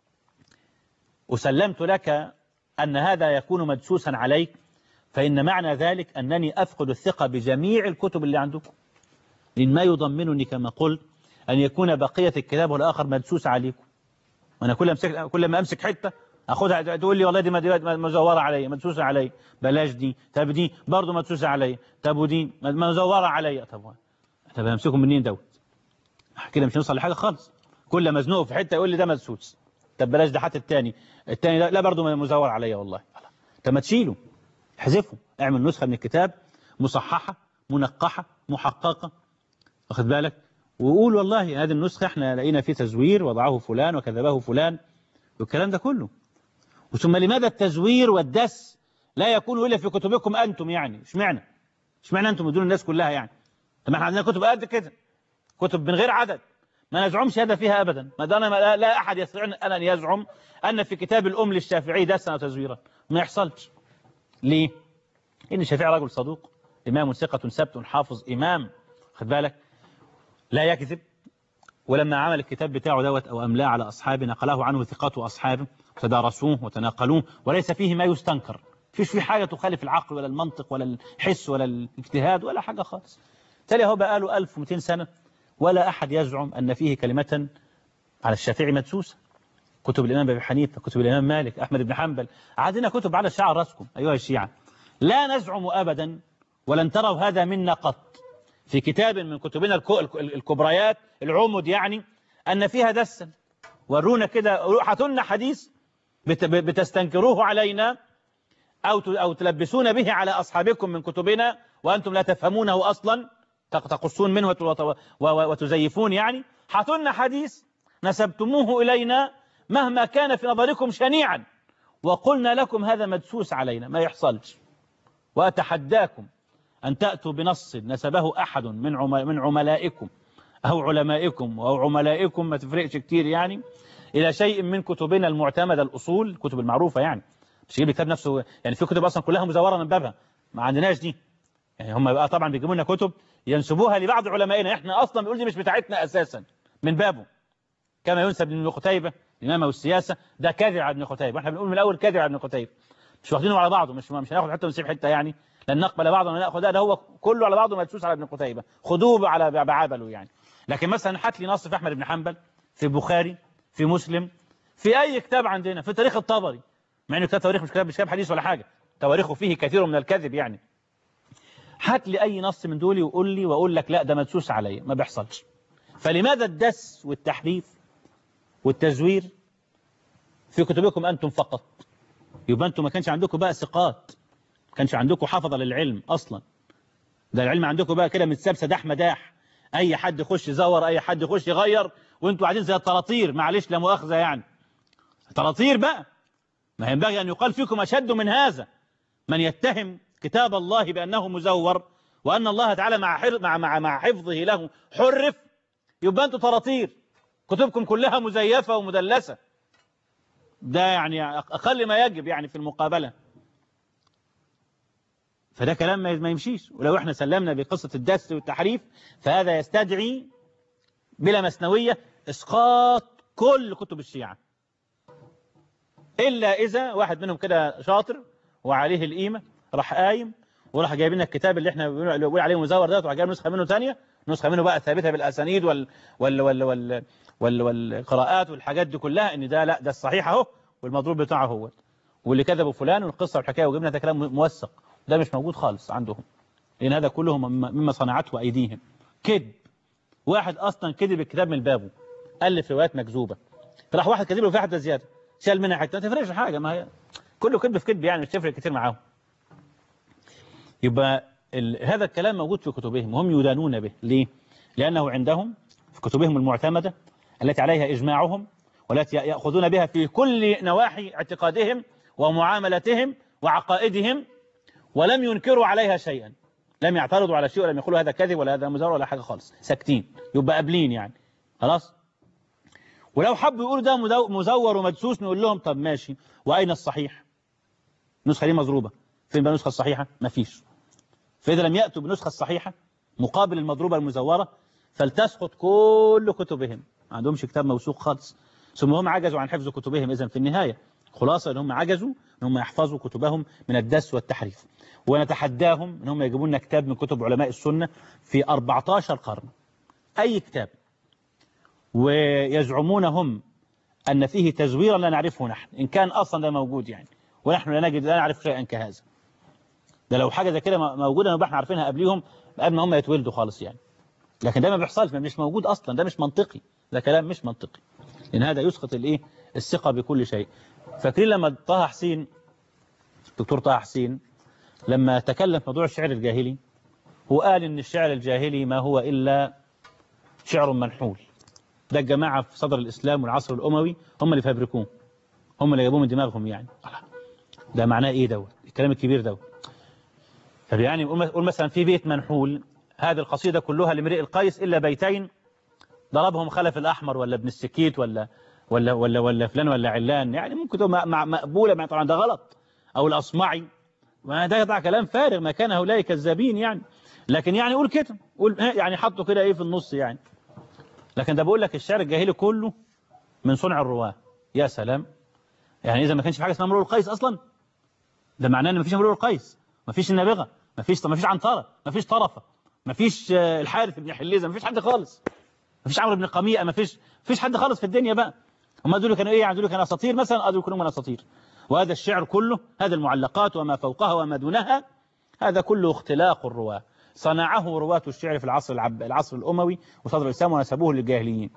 وسلمت لك أن هذا يكون مدسوسا عليك، فإن معنى ذلك أنني أفقد الثقة بجميع الكتب اللي عندكم، لأن ما يضمنني كما قلت أن يكون بقية الكتاب والآخر مدسوس عليكم. وأنا كل ما أمسك حتة أخذها تقول لي والله دي مزورة علي، مدسوسة علي، بلاش دي، طب دي برضه مدسوسة علي، طب ودي مزورة علي. طب أمسكهم منين دوت؟ كده مش هنوصل لحاجة خالص. كل ما ازنقه في حتة يقول لي ده مدسوس، طب بلاش ده، حتى التاني لا برضه مزور علي والله. طب ما تشيله، احذفه، اعمل نسخة من الكتاب مصححة منقحة محققة، واخد بالك، وقول والله هذه النسخة احنا لقينا فيه تزوير وضعه فلان وكذبه فلان والكلام ده كله. وثم لماذا التزوير والدس لا يكون إلا في كتبكم أنتم؟ يعني اشمعنى أنتم بدون الناس كلها يعني؟ طب احنا عندنا كتب قد كده، كتب من غير عدد ما نزعمش هذا فيها أبدا، ما دام لا أحد يستطيع أن يزعم أن في كتاب الأم للشافعي دسا وتزويرا، ما يحصلش. ليه؟ إن الشافعي رجل صدوق، إمام ثقة ثبت حافظ إمام، خد بالك، لا يكذب. ولما عمل الكتاب بتاعه دوت أو أملاه على أصحابه نقله عنه ثقات أصحابه وتدارسوه وتناقلوه، وليس فيه ما يستنكر، فيش فيه حاجة تخالف العقل ولا المنطق ولا الحس ولا الاجتهاد ولا حاجة خالص. تالي هو بقى له 1200 سنة ولا أحد يزعم أن فيه كلمة على الشافعي مدسوسة. كتب الإمام أبي حنيفة، كتب الإمام مالك، أحمد بن حنبل، عندنا كتب على شعر رأسكم أيها الشيعة. لا نزعم أبدا ولن تروا هذا منا قط في كتاب من كتبنا الكبريات العمد يعني أن فيها دسا. ورونا كده، هاتوا لنا حديث بتستنكروه علينا أو تلبسون به على أصحابكم من كتبنا وأنتم لا تفهمونه أصلا، تقصون منه وتزيفون يعني. هاتوا لنا حديث نسبتموه إلينا مهما كان في نظركم شنيعا وقلنا لكم هذا مدسوس علينا، ما يحصلش. وأتحداكم أن تأتوا بنص نسبه أحد من عملائكم أو علمائكم أو عملائكم، ما تفرقش كتير يعني، إلى شيء من كتبنا المعتمدة الأصول، الكتب المعروفة يعني. مش يجيب الكتاب نفسه يعني، في كتب أصلا كلها مزورة من بابها، ما عندناش دي يعني. هم بقى طبعا بيجيبوا لنا كتب ينسبوها لبعض علمائنا، احنا أصلا بنقول دي مش بتاعتنا أساسا من بابه، كما ينسب لابن قتيبة الإمامة والسياسة، ده كاذب على ابن قتيبة، واحنا بنقول من الأول كاذب على ابن قتيبة، مش واخدينه على بعضه، مش هناخد حتى ونسيب حتة يعني، لن نقبل بعضه ولا ناخذ، ده هو كله على بعضه مدسوس على ابن قتيبة، خذوه على بعبله يعني. لكن مثلا هات لي نص في أحمد بن حنبل، في بخاري، في مسلم، في أي كتاب عندنا، في تاريخ الطبري، مع إنه كتاب تاريخ مش كتاب حديث ولا حاجة، تواريخه فيه كثير من الكذب يعني. هات لي أي نص من دولي وقول لي، وأقول لك لا ده مدسوس عليا، ما بيحصلش. فلماذا الدس والتحريف والتزوير في كتبكم أنتم فقط؟ يبقى أنتم ما كانش عندكم بقى ثقات، ما كانش عندكم حفظة للعلم أصلا، ده العلم عندكم بقى كده متساب سداح مداح، أي حد يخش يزور، أي حد يخش يغير، وأنتم قاعدين زي الطراطير، معلش لا مؤاخذة يعني، طراطير بقى. ما ينبغي أن يقال فيكم أشد من هذا، من يتهم كتاب الله بأنه مزور وأن الله تعالى مع حفظه له حرف، يبقى أنتم طراطير، كتبكم كلها مزيفة ومدلسة. ده يعني أقل ما يجب يعني في المقابلة. فده كلام ما يمشيش. ولو احنا سلمنا بقصة الدس والتحريف فهذا يستدعي بلا مسنوية إسقاط كل كتب الشيعة، إلا إذا واحد منهم كده شاطر وعليه القيمة راح قايم وراح جايب لنا الكتاب اللي احنا بنقول عليه مزور ده، وراح جايب نسخة منه ثانية، نسخة منه بقى ثابتة بالأسانيد والقراءات والحاجات دي كلها، إن ده لا ده الصحيح أهو والمضروب بتاعه هو، واللي كذبوا فلان والقصة والحكاية وجبنا ده كلام موثق، ده مش موجود خالص عندهم، لأن هذا كله مما صنعته أيديهم كذب. واحد أصلا كذب الكتاب من بابه، ألف روايات مكذوبة، فراح واحد كذب له في حتة زيادة شال منها حتة، ما تفرقش حاجة، ما هي كله كذب في كذب يعني، مش تفرق كتير معاهم. يبقى هذا الكلام موجود في كتبهم وهم يدانون به. ليه؟ لأنه عندهم في كتبهم المعتمدة التي عليها إجماعهم والتي يأخذون بها في كل نواحي اعتقادهم ومعاملتهم وعقائدهم، ولم ينكروا عليها شيئا، لم يعترضوا على شيء ولم يقولوا هذا كذب ولا هذا مزور ولا حاجة خالص، ساكتين، يبقى قابلين يعني خلاص. ولو حبوا يقولوا ده مزور ومدسوس نقول لهم طب ماشي، وأين الصحيح؟ النسخة دي مضروبة، فين بقى النسخة الصحيحة؟ مفيش. فإذا لم يأتوا بالنسخة الصحيحة مقابل المضروبة المزورة فلتسقط كل كتبهم، ما عندهمش كتاب موثوق خالص، ثم هم عجزوا عن حفظ كتبهم. إذن في النهاية خلاصة أن هم عجزوا أن هم يحفظوا كتبهم من الدس والتحريف. ونتحداهم أن هم يجيبوا لنا كتاب من كتب علماء السنة في 14 قرن، أي كتاب، ويزعمون هم أن فيه تزويرا لا نعرفه نحن، إن كان أصلا ده موجود يعني، ونحن لا نعرف شيئا كهذا. ده لو حاجة زي كده موجودة نبقى احنا عارفينها قبلهم، قبل ما هم يتولدوا خالص يعني. لكن ده ما بيحصلش، مش موجود أصلا، ده مش منطقي، ده كلام مش منطقي، لأن هذا يسقط الإيه الثقة بكل شيء. فاكرين لما طه حسين، دكتور طه حسين، لما تكلم في موضوع الشعر الجاهلي، هو قال إن الشعر الجاهلي ما هو إلا شعر منحول، ده الجماعة في صدر الإسلام والعصر الأموي هم اللي فابركوه، هم اللي جابوه من دماغهم يعني. ده معناه إيه دوت الكلام الكبير دوت؟ طب يعني قول مثلا في بيت منحول، هذه القصيدة كلها لامرئ القيس إلا بيتين ضربهم خلف الأحمر ولا ابن السكيت ولا فلان ولا علان، يعني ممكن تبقى مقبولة، طبعا ده غلط، أو الأصمعي، ما ده يضع كلام فارغ، ما كان هؤلاء كذابين يعني. لكن يعني قول كده، قول يعني حطوا كده إيه في النص يعني. لكن ده بقول لك الشعر الجاهلي كله من صنع الرواه. يا سلام، يعني إذا ما كانش في حاجة اسمها امرؤ القيس أصلا، ده معناه ان مفيش امرؤ القيس، مفيش النابغه، مفيش عنتره، مفيش طرفه، مفيش الحارث بن حليزه، مفيش حد خالص، مفيش عمرو بن قميئه، مفيش حد خالص في الدنيا بقى. هم دول كانوا إيه يعني؟ دول كانوا أساطير مثلا، دول كانوا من أساطير. وهذا الشعر كله، هذا المعلقات وما فوقها وما دونها، هذا كله اختلاق الرواة، صنعه رواة الشعر في العصر الأموي وصدر الإسلام ونسبوه للجاهليين.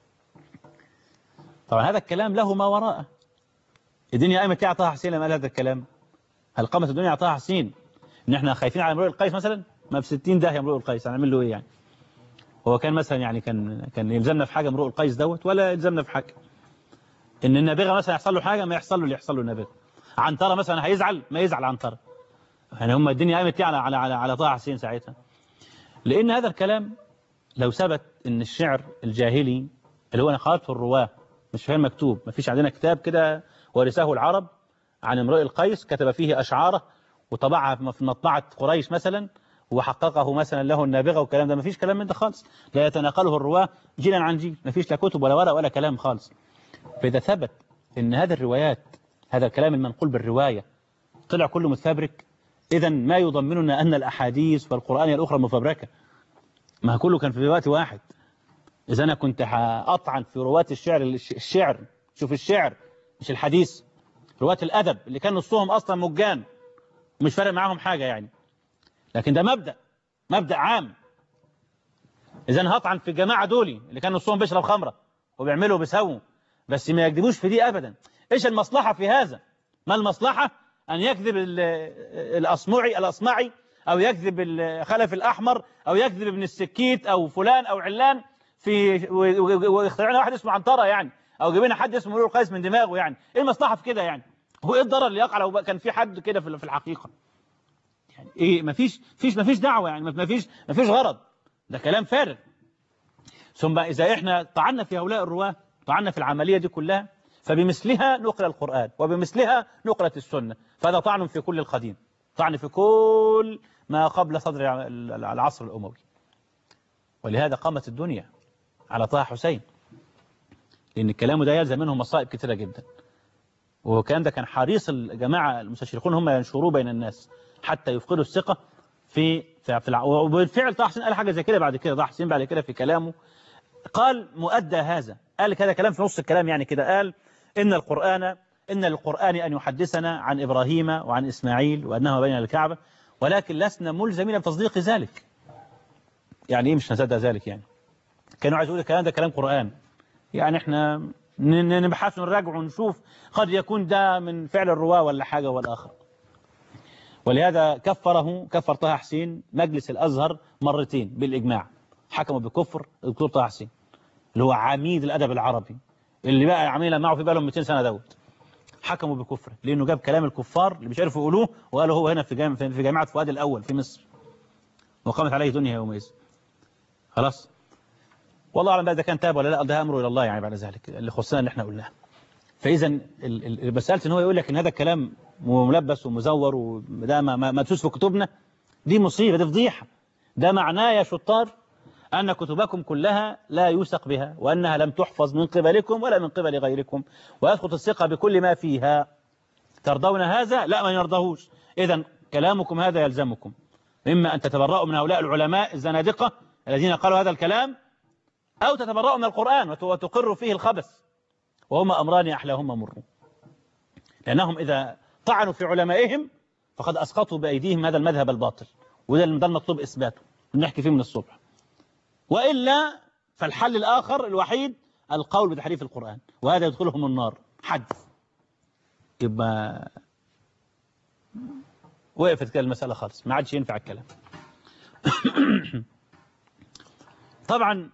طبعا هذا الكلام له ما وراءه. الدنيا قامت على طه حسين لما قال هذا الكلام؟ هل قامت الدنيا على طه حسين ان احنا خايفين على امرؤ القيس مثلا؟ ما في 60 داهيه امرؤ القيس، هنعمل له ايه يعني؟ هو كان مثلا يعني كان يلزمنا في حاجه امرؤ القيس دوت، ولا يلزمنا في حاجه؟ ان النابغه مثلا يحصل له حاجه، ما يحصل له اللي يحصل له النابغه. عنتره مثلا هيزعل، ما يزعل عنتره. يعني هم الدنيا قامت يعني على طه حسين ساعتها. لان هذا الكلام لو ثبت ان الشعر الجاهلي اللي هو نقلته الرواه مش فاهم مكتوب، ما فيش عندنا كتاب كده ورثه العرب عن امرؤ القيس كتب فيه اشعاره وطبعها في مطبعه قريش مثلا وحققه مثلا له النابغه والكلام ده، ما فيش كلام من ده خالص. لا يتناقله الرواه جيلا عن جيل، ما فيش لا كتب ولا ورق ولا كلام خالص. فاذا ثبت ان هذه الروايات، هذا الكلام المنقول بالروايه طلع كله متفبرك، اذا ما يضمننا ان الاحاديث والقران الاخرى مفبركه. ما كله كان في وقت واحد. إذا أنا كنت هأطعن في رواة الشعر، شوف الشعر مش الحديث، رواة الأدب اللي كان نصهم أصلا مجان مش فارق معاهم حاجة يعني، لكن ده مبدأ عام. إذا أنا هطعن في الجماعة دولي اللي كان نصهم بيشرب خمرة وبيعملوا وبيسووا، بس ما يكذبوش في دي أبدا. إيش المصلحة في هذا؟ ما المصلحة أن يكذب الأصمعي أو يكذب خلف الأحمر أو يكذب ابن السكيت أو فلان أو علان ويخترع لنا واحد اسمه عنترة يعني، أو جيب لنا حد اسمه امرؤ القيس من دماغه يعني. إيه المصلحة في كده يعني؟ هو إيه الضرر اللي يقع لو كان في حد كده في الحقيقة؟ يعني إيه؟ مفيش دعوة يعني، مفيش غرض، ده كلام فارغ. ثم إذا إحنا طعنا في هؤلاء الرواة، طعنا في العملية دي كلها، فبمثلها نقل القرآن وبمثلها نقلت السنة، فهذا طعن في كل القديم، طعن في كل ما قبل صدر العصر الأموي. ولهذا قامت الدنيا على طه حسين، لأن كلامه ده يلزم منه مصائب كثيرة جدا. وكان ده كان حريص الجماعة المستشرقون هم ينشروه بين الناس حتى يفقدوا الثقة وبالفعل طه حسين قال حاجة زي كده بعد كده. طه حسين بعد كده في كلامه قال مؤدى هذا، قال كذا كلام في نص الكلام يعني كده، قال إن للقرآن أن يحدثنا عن إبراهيم وعن إسماعيل وأنه بين الكعبة، ولكن لسنا ملزمين بتصديق ذلك. يعني إيه مش نصدق ذلك يعني؟ كانوا عايزوا يقولوا الكلام ده كلام قرآن، يعني إحنا نبحث ونراجع ونشوف قد يكون ده من فعل الرواة ولا حاجة والآخر. ولهذا كفر طه حسين مجلس الأزهر مرتين بالإجماع، حكموا بكفر الدكتور طه حسين اللي هو عميد الأدب العربي اللي بقى عاملين معه في بالهم 200 سنة دوت، حكموا بكفره لأنه جاب كلام الكفار اللي مش عارفوا يقولوه وقالوا هو هنا في جامعة فؤاد الأول في مصر، وقامت عليه دنيا يومئذ. خلاص، والله أعلم بقى إذا كان تاب ولا لا، ده أمره إلى الله يعني بعد ذلك، اللي خصنا اللي احنا قلناه. فإذا مسألة إن هو يقول لك إن هذا الكلام ملبس ومزور وده ما تدوس في كتبنا، دي مصيبة، دي فضيحة. ده معناه يا شطار أن كتبكم كلها لا يوثق بها، وأنها لم تحفظ من قبلكم ولا من قبل غيركم، ويسقط الثقة بكل ما فيها. ترضون هذا؟ لا، ما يرضهوش. إذا كلامكم هذا يلزمكم، إما أن تتبرأوا من هؤلاء العلماء الزنادقة الذين قالوا هذا الكلام، أو تتبرأوا من القرآن وتقروا فيه الخبث، وهما أمران أحلاهما مر. لأنهم إذا طعنوا في علمائهم فقد أسقطوا بأيديهم هذا المذهب الباطل، وده المطلوب إثباته نحكي فيه من الصبح. وإلا فالحل الآخر الوحيد القول بتحريف القرآن، وهذا يدخلهم النار حد. يبقى وقفت كده المسألة خالص، ما عادش ينفع الكلام. طبعا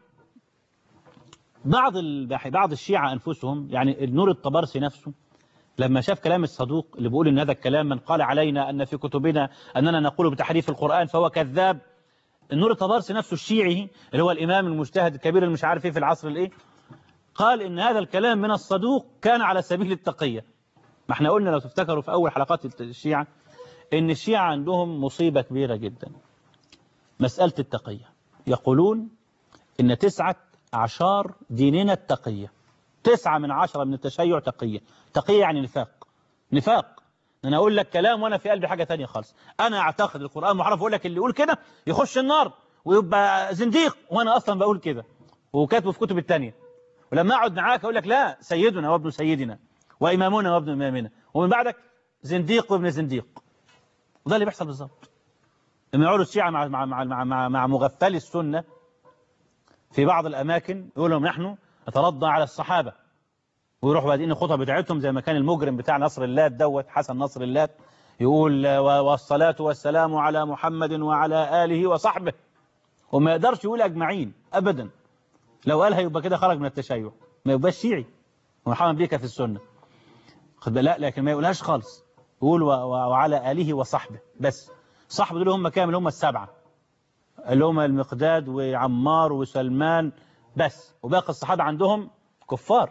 بعض الشيعة أنفسهم، يعني النور الطبرسي نفسه لما شاف كلام الصدوق اللي بيقول إن هذا الكلام من قال علينا أن في كتبنا أننا نقول بتحريف القرآن فهو كذاب. النور الطبرسي نفسه الشيعي اللي هو الإمام المجتهد الكبير اللي مش عارف ايه في العصر الايه، قال إن هذا الكلام من الصدوق كان على سبيل التقية. ما احنا قلنا لو تفتكروا في أول حلقات الشيعة إن الشيعة عندهم مصيبة كبيرة جدا، مسألة التقية. يقولون إن 19 ديننا التقية، 9 من 10 من التشيع تقية. تقية يعني نفاق. أنا أقول لك كلام وأنا في قلبي حاجة تانية خالص. أنا أعتقد القرآن محرف، أقول لك اللي يقول كده يخش النار ويبقى زنديق، وأنا أصلا بقول كده وكاتبه في كتب التانية، ولما أقعد معاك أقول لك لا، سيدنا وابن سيدنا وإمامنا وابن إمامنا، ومن بعدك زنديق وابن زنديق. وده اللي بيحصل بالظبط. لما يقعدوا الشيعة مع مغفلي السنة في بعض الأماكن يقول لهم نحن نترضى على الصحابة، ويروحوا بادئين الخطب بتاعتهم زي ما كان المجرم بتاع نصر اللات دوت حسن نصر اللات يقول والصلاة والسلام على محمد وعلى آله وصحبه، وما يقدرش يقول أجمعين أبدا. لو قالها يبقى كده خرج من التشيع، ما يبقاش شيعي ومحمد بيك في السنة. خد بالك، لا لكن ما يقولهاش خالص، يقول وعلى آله وصحبه بس. صحبه دول هم كام؟ اللي هم السبعة، اللي هم المقداد وعمار وسلمان بس، وباقي الصحابة عندهم كفار.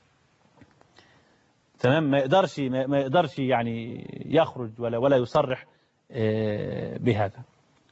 تمام، ما يقدرش يعني يخرج ولا يصرح بهذا.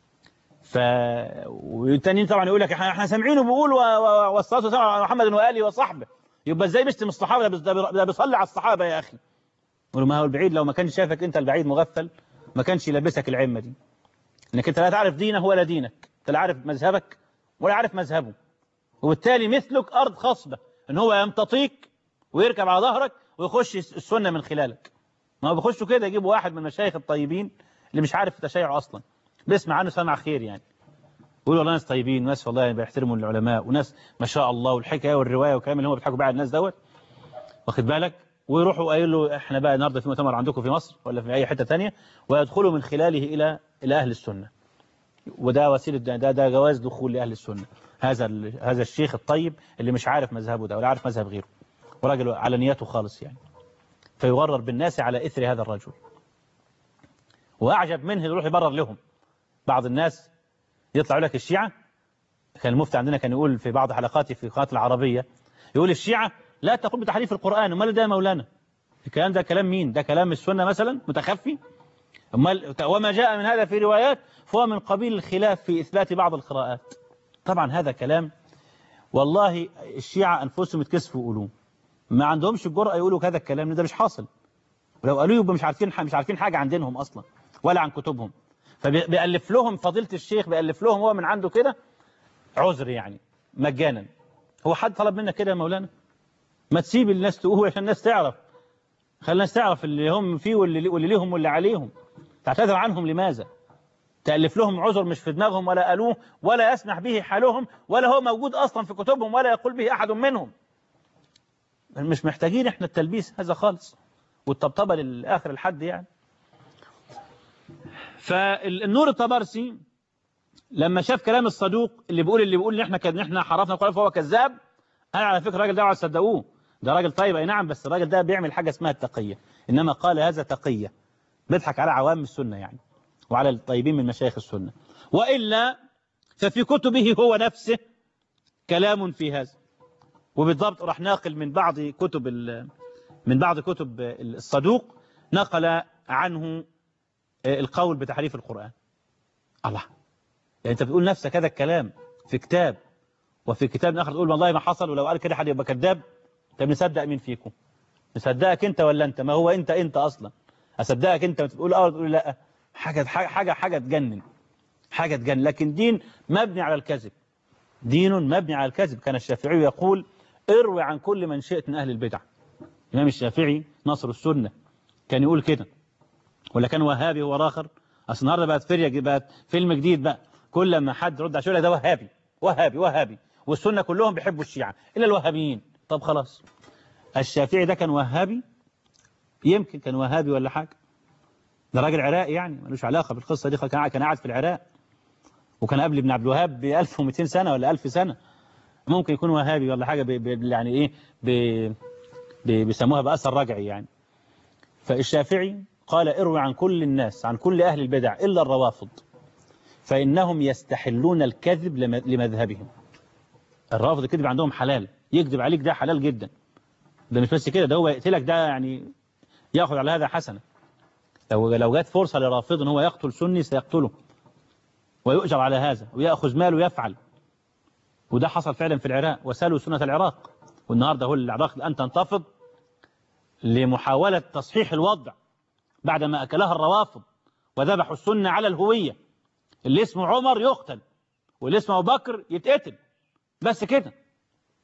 والتانيين طبعا يقول لك احنا سامعينه بيقول والصلاه والسلام على محمد واله وصحبه، يبقى ازاي بيشتم الصحابه؟ ده بيصلي على الصحابه يا اخي. يقول ما هو البعيد لو ما كانش شافك انت البعيد مغفل ما كانش يلبسك العمه دي، انك انت لا تعرف دينه ولا دينك، انت لا عارف مذهبك ولا عارف مذهبه، وبالتالي مثلك ارض خصبه ان هو يمتطيك ويركب على ظهرك ويخش السنه من خلالك. ما هو بيخشوا كده، يجيبوا واحد من المشايخ الطيبين اللي مش عارف التشيع اصلا، بيسمع عنه سمع خير يعني، يقولوا والله ناس طيبين، ناس والله بيحترموا العلماء، وناس ما شاء الله، والحكايه والروايه والكلام اللي هم بيضحكوا بيه على الناس دوت، واخد بالك، ويروحوا قايل له احنا بقى النهارده في مؤتمر عندكم في مصر ولا في اي حته ثانيه، ويدخلوا من خلاله الى اهل السنه. وده وسيله، ده جواز دخول لاهل السنه. هذا الشيخ الطيب اللي مش عارف مذهبه ده ولا عارف مذهب غيره، وراجل على نيته خالص يعني، فيغرر بالناس على اثر هذا الرجل. واعجب منه يروح يبرر لهم. بعض الناس يطلع يقول لك الشيعة، كان المفتي عندنا كان يقول في بعض حلقاته في قناة العربية، يقول الشيعة لا تقول بتحريف القرآن. امال ده يا مولانا؟ الكلام ده كلام مين؟ ده كلام السنة مثلا متخفي؟ امال وما جاء من هذا في روايات فهو من قبيل الخلاف في إثبات بعض القراءات. طبعا هذا كلام والله الشيعة أنفسهم يتكسفوا يقولوه، ما عندهمش الجرأة يقولوا هذا الكلام، ده مش حاصل. ولو قالوه يبقى مش عارفين حاجة عن دينهم أصلا ولا عن كتبهم. فبيألف لهم فضيلة الشيخ، بيألف لهم هو من عنده كده عذر يعني مجانا. هو حد طلب منك كده يا مولانا؟ ما تسيب الناس تقول عشان الناس تعرف، خلي الناس تعرف اللي هم فيه واللي ليهم واللي عليهم. تعتذر عنهم لماذا؟ تألف لهم عذر مش في دماغهم ولا قالوه ولا يسمح به حالهم ولا هو موجود أصلا في كتبهم ولا يقول به أحد منهم. مش محتاجين احنا التلبيس هذا خالص والطبطبة للآخر الحد يعني. فالنور الطبرسي لما شاف كلام الصدوق اللي بيقول ان احنا حرفنا القرآن فهو كذاب، قال على فكرة الراجل ده اوعوا تصدقوه، ده راجل طيب اي نعم، بس الراجل ده بيعمل حاجة اسمها التقية، انما قال هذا تقية، بيضحك على عوام السنة يعني وعلى الطيبين من مشايخ السنة. وإلا ففي كتبه هو نفسه كلام في هذا. وبالضبط راح ناقل من بعض كتب الصدوق، نقل عنه القول بتحريف القرآن. الله، يعني انت بتقول نفسك هذا الكلام في كتاب، وفي كتاب آخر تقول والله ما حصل، ولو قال كده حد يبقى كذاب. طب نصدق مين فيكم؟ نصدقك انت ولا انت؟ ما هو انت اصلا اصدقك انت وتقول اه وتقول لا. حاجه تجنن، حاجه تجنن. لكن دين مبني على الكذب، دين مبني على الكذب. كان الشافعي يقول اروي عن كل من شئت من اهل البدع. الامام الشافعي ناصر السنه كان يقول كده. ولا كان وهابي هو راخر؟ اصل النهارده بقت فيلم جديد بقى، كل ما حد يرد على شيء ده وهابي وهابي وهابي، والسنه كلهم بيحبوا الشيعه الا الوهابيين. طب خلاص، الشافعي ده كان وهابي؟ يمكن كان وهابي ولا حاجه، ده راجل عراقي يعني ملوش علاقه بالقصه دي، كان قاعد في العراق وكان قبل ابن عبد الوهاب ب 1200 سنه ولا 1000 سنه. ممكن يكون وهابي ولا حاجه يعني ايه بيسموها باثر رجعي يعني. فالشافعي قال اروي عن كل الناس، عن كل أهل البدع إلا الروافض، فإنهم يستحلون الكذب لمذهبهم. الروافض الكذب عندهم حلال، يكذب عليك ده حلال جدا. ده مش بس كده، ده هو يقتلك، ده يعني يأخذ على هذا حسنة. لو جات فرصة لرافض ان هو يقتل سني سيقتله ويؤجر على هذا ويأخذ ماله يفعل. وده حصل فعلا في العراق، وسالوا سنة العراق. والنهارده هو العراق الآن تنتفض لمحاولة تصحيح الوضع بعدما أكلها الروافض وذبحوا السنة على الهوية. اللي اسمه عمر يقتل واللي اسمه أبو بكر يتقتل، بس كده.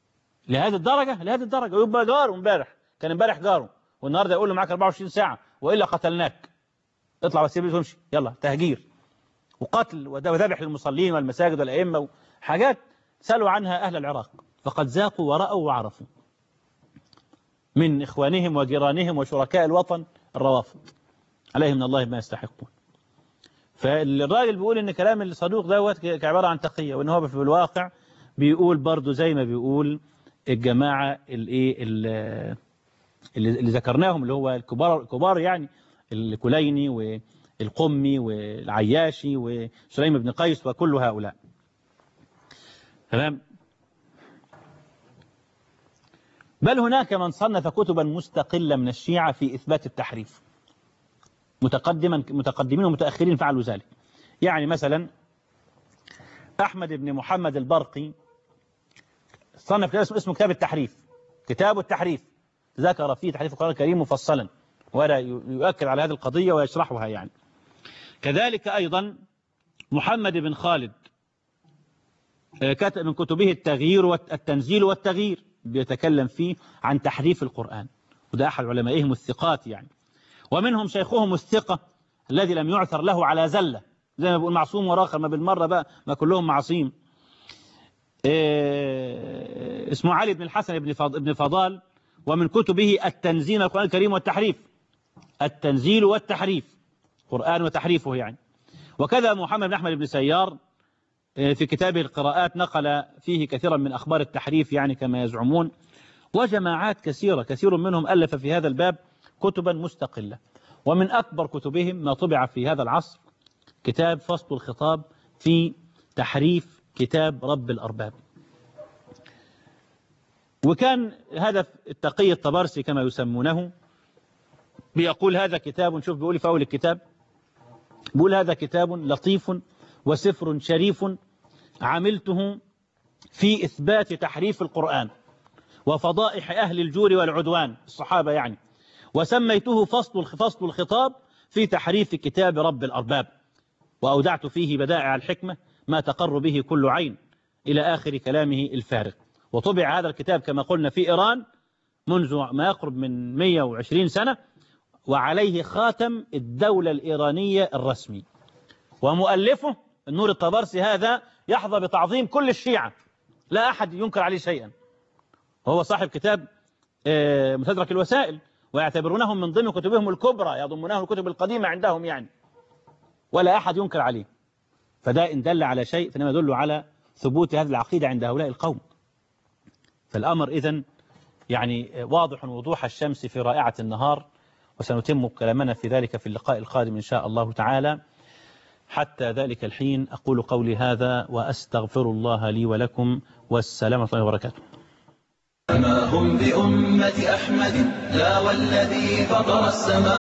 لهذه الدرجة، لهذه الدرجة. ويبقى جاره امبارح، كان امبارح جاره، والنهارده يقول له معاك 24 ساعة وإلا قتلناك، اطلع بس البيت وامشي، يلا تهجير وقتل وذبح للمصلين والمساجد والأئمة وحاجات سألوا عنها أهل العراق، فقد ذاقوا ورأوا وعرفوا من إخوانهم وجيرانهم وشركاء الوطن الروافض عليهم من الله ما يستحقون. فالراجل بيقول إن كلام الصدوق دوت كعبارة عن تقية، وإن هو في الواقع بيقول برضو زي ما بيقول الجماعة اللي ذكرناهم، اللي هو الكبار يعني، الكليني والقمي والعياشي وسليم بن قيس وكل هؤلاء. تمام. بل هناك من صنف كتبا مستقلة من الشيعة في إثبات التحريف، متقدمين ومتأخرين فعلوا ذلك. يعني مثلا أحمد بن محمد البرقي صنف كتاب اسمه كتاب التحريف، كتاب التحريف، ذكر فيه تحريف القرآن الكريم مفصلا، ولا يؤكد على هذه القضية ويشرحها يعني. كذلك أيضا محمد بن خالد كتب من كتبه التغيير والتنزيل والتغيير، بيتكلم فيه عن تحريف القرآن، وده أحد علمائهم الثقات يعني. ومنهم شيخهم الثقة الذي لم يعثر له على زلة، زي ما بيقول معصوم وراخر، ما بالمرة بقى ما كلهم معصيم. اسمه علي بن الحسن بن فضال، ومن كتبه التنزيل القرآن الكريم والتحريف، التنزيل والتحريف، قرآن وتحريفه يعني. وكذا محمد بن أحمد بن سيار في كتابه القراءات نقل فيه كثيرا من أخبار التحريف يعني كما يزعمون. وجماعات كثيرة، كثير منهم ألف في هذا الباب كتبا مستقلة. ومن أكبر كتبهم ما طبع في هذا العصر كتاب فصل الخطاب في تحريف كتاب رب الأرباب. وكان هدف التقي الطبرسي كما يسمونه، بيقول هذا كتاب، شوف بيقول في أول الكتاب، بيقول هذا كتاب لطيف وسفر شريف عملته في إثبات تحريف القرآن وفضائح أهل الجور والعدوان، الصحابة يعني، وسميته فصل الخطاب في تحريف كتاب رب الأرباب، وأودعت فيه بدائع الحكمة ما تقر به كل عين، إلى آخر كلامه الفارغ. وطبع هذا الكتاب كما قلنا في إيران منذ ما يقرب من 120 سنة، وعليه خاتم الدولة الإيرانية الرسمي. ومؤلفه النور الطبرسي هذا يحظى بتعظيم كل الشيعة، لا أحد ينكر عليه شيئا. وهو صاحب كتاب مستدرك الوسائل، ويعتبرونهم من ضمن كتبهم الكبرى، يضمونه الكتب القديمة عندهم يعني، ولا أحد ينكر عليه. فده إن دل على شيء فإنما يدل على ثبوت هذه العقيدة عند هؤلاء القوم. فالأمر إذن يعني واضح وضوح الشمس في رائعة النهار، وسنتم كلامنا في ذلك في اللقاء القادم إن شاء الله تعالى. حتى ذلك الحين أقول قولي هذا وأستغفر الله لي ولكم، والسلام عليكم ورحمة الله وبركاته. ما هم بأمة أحمد لا والذي فطر السماء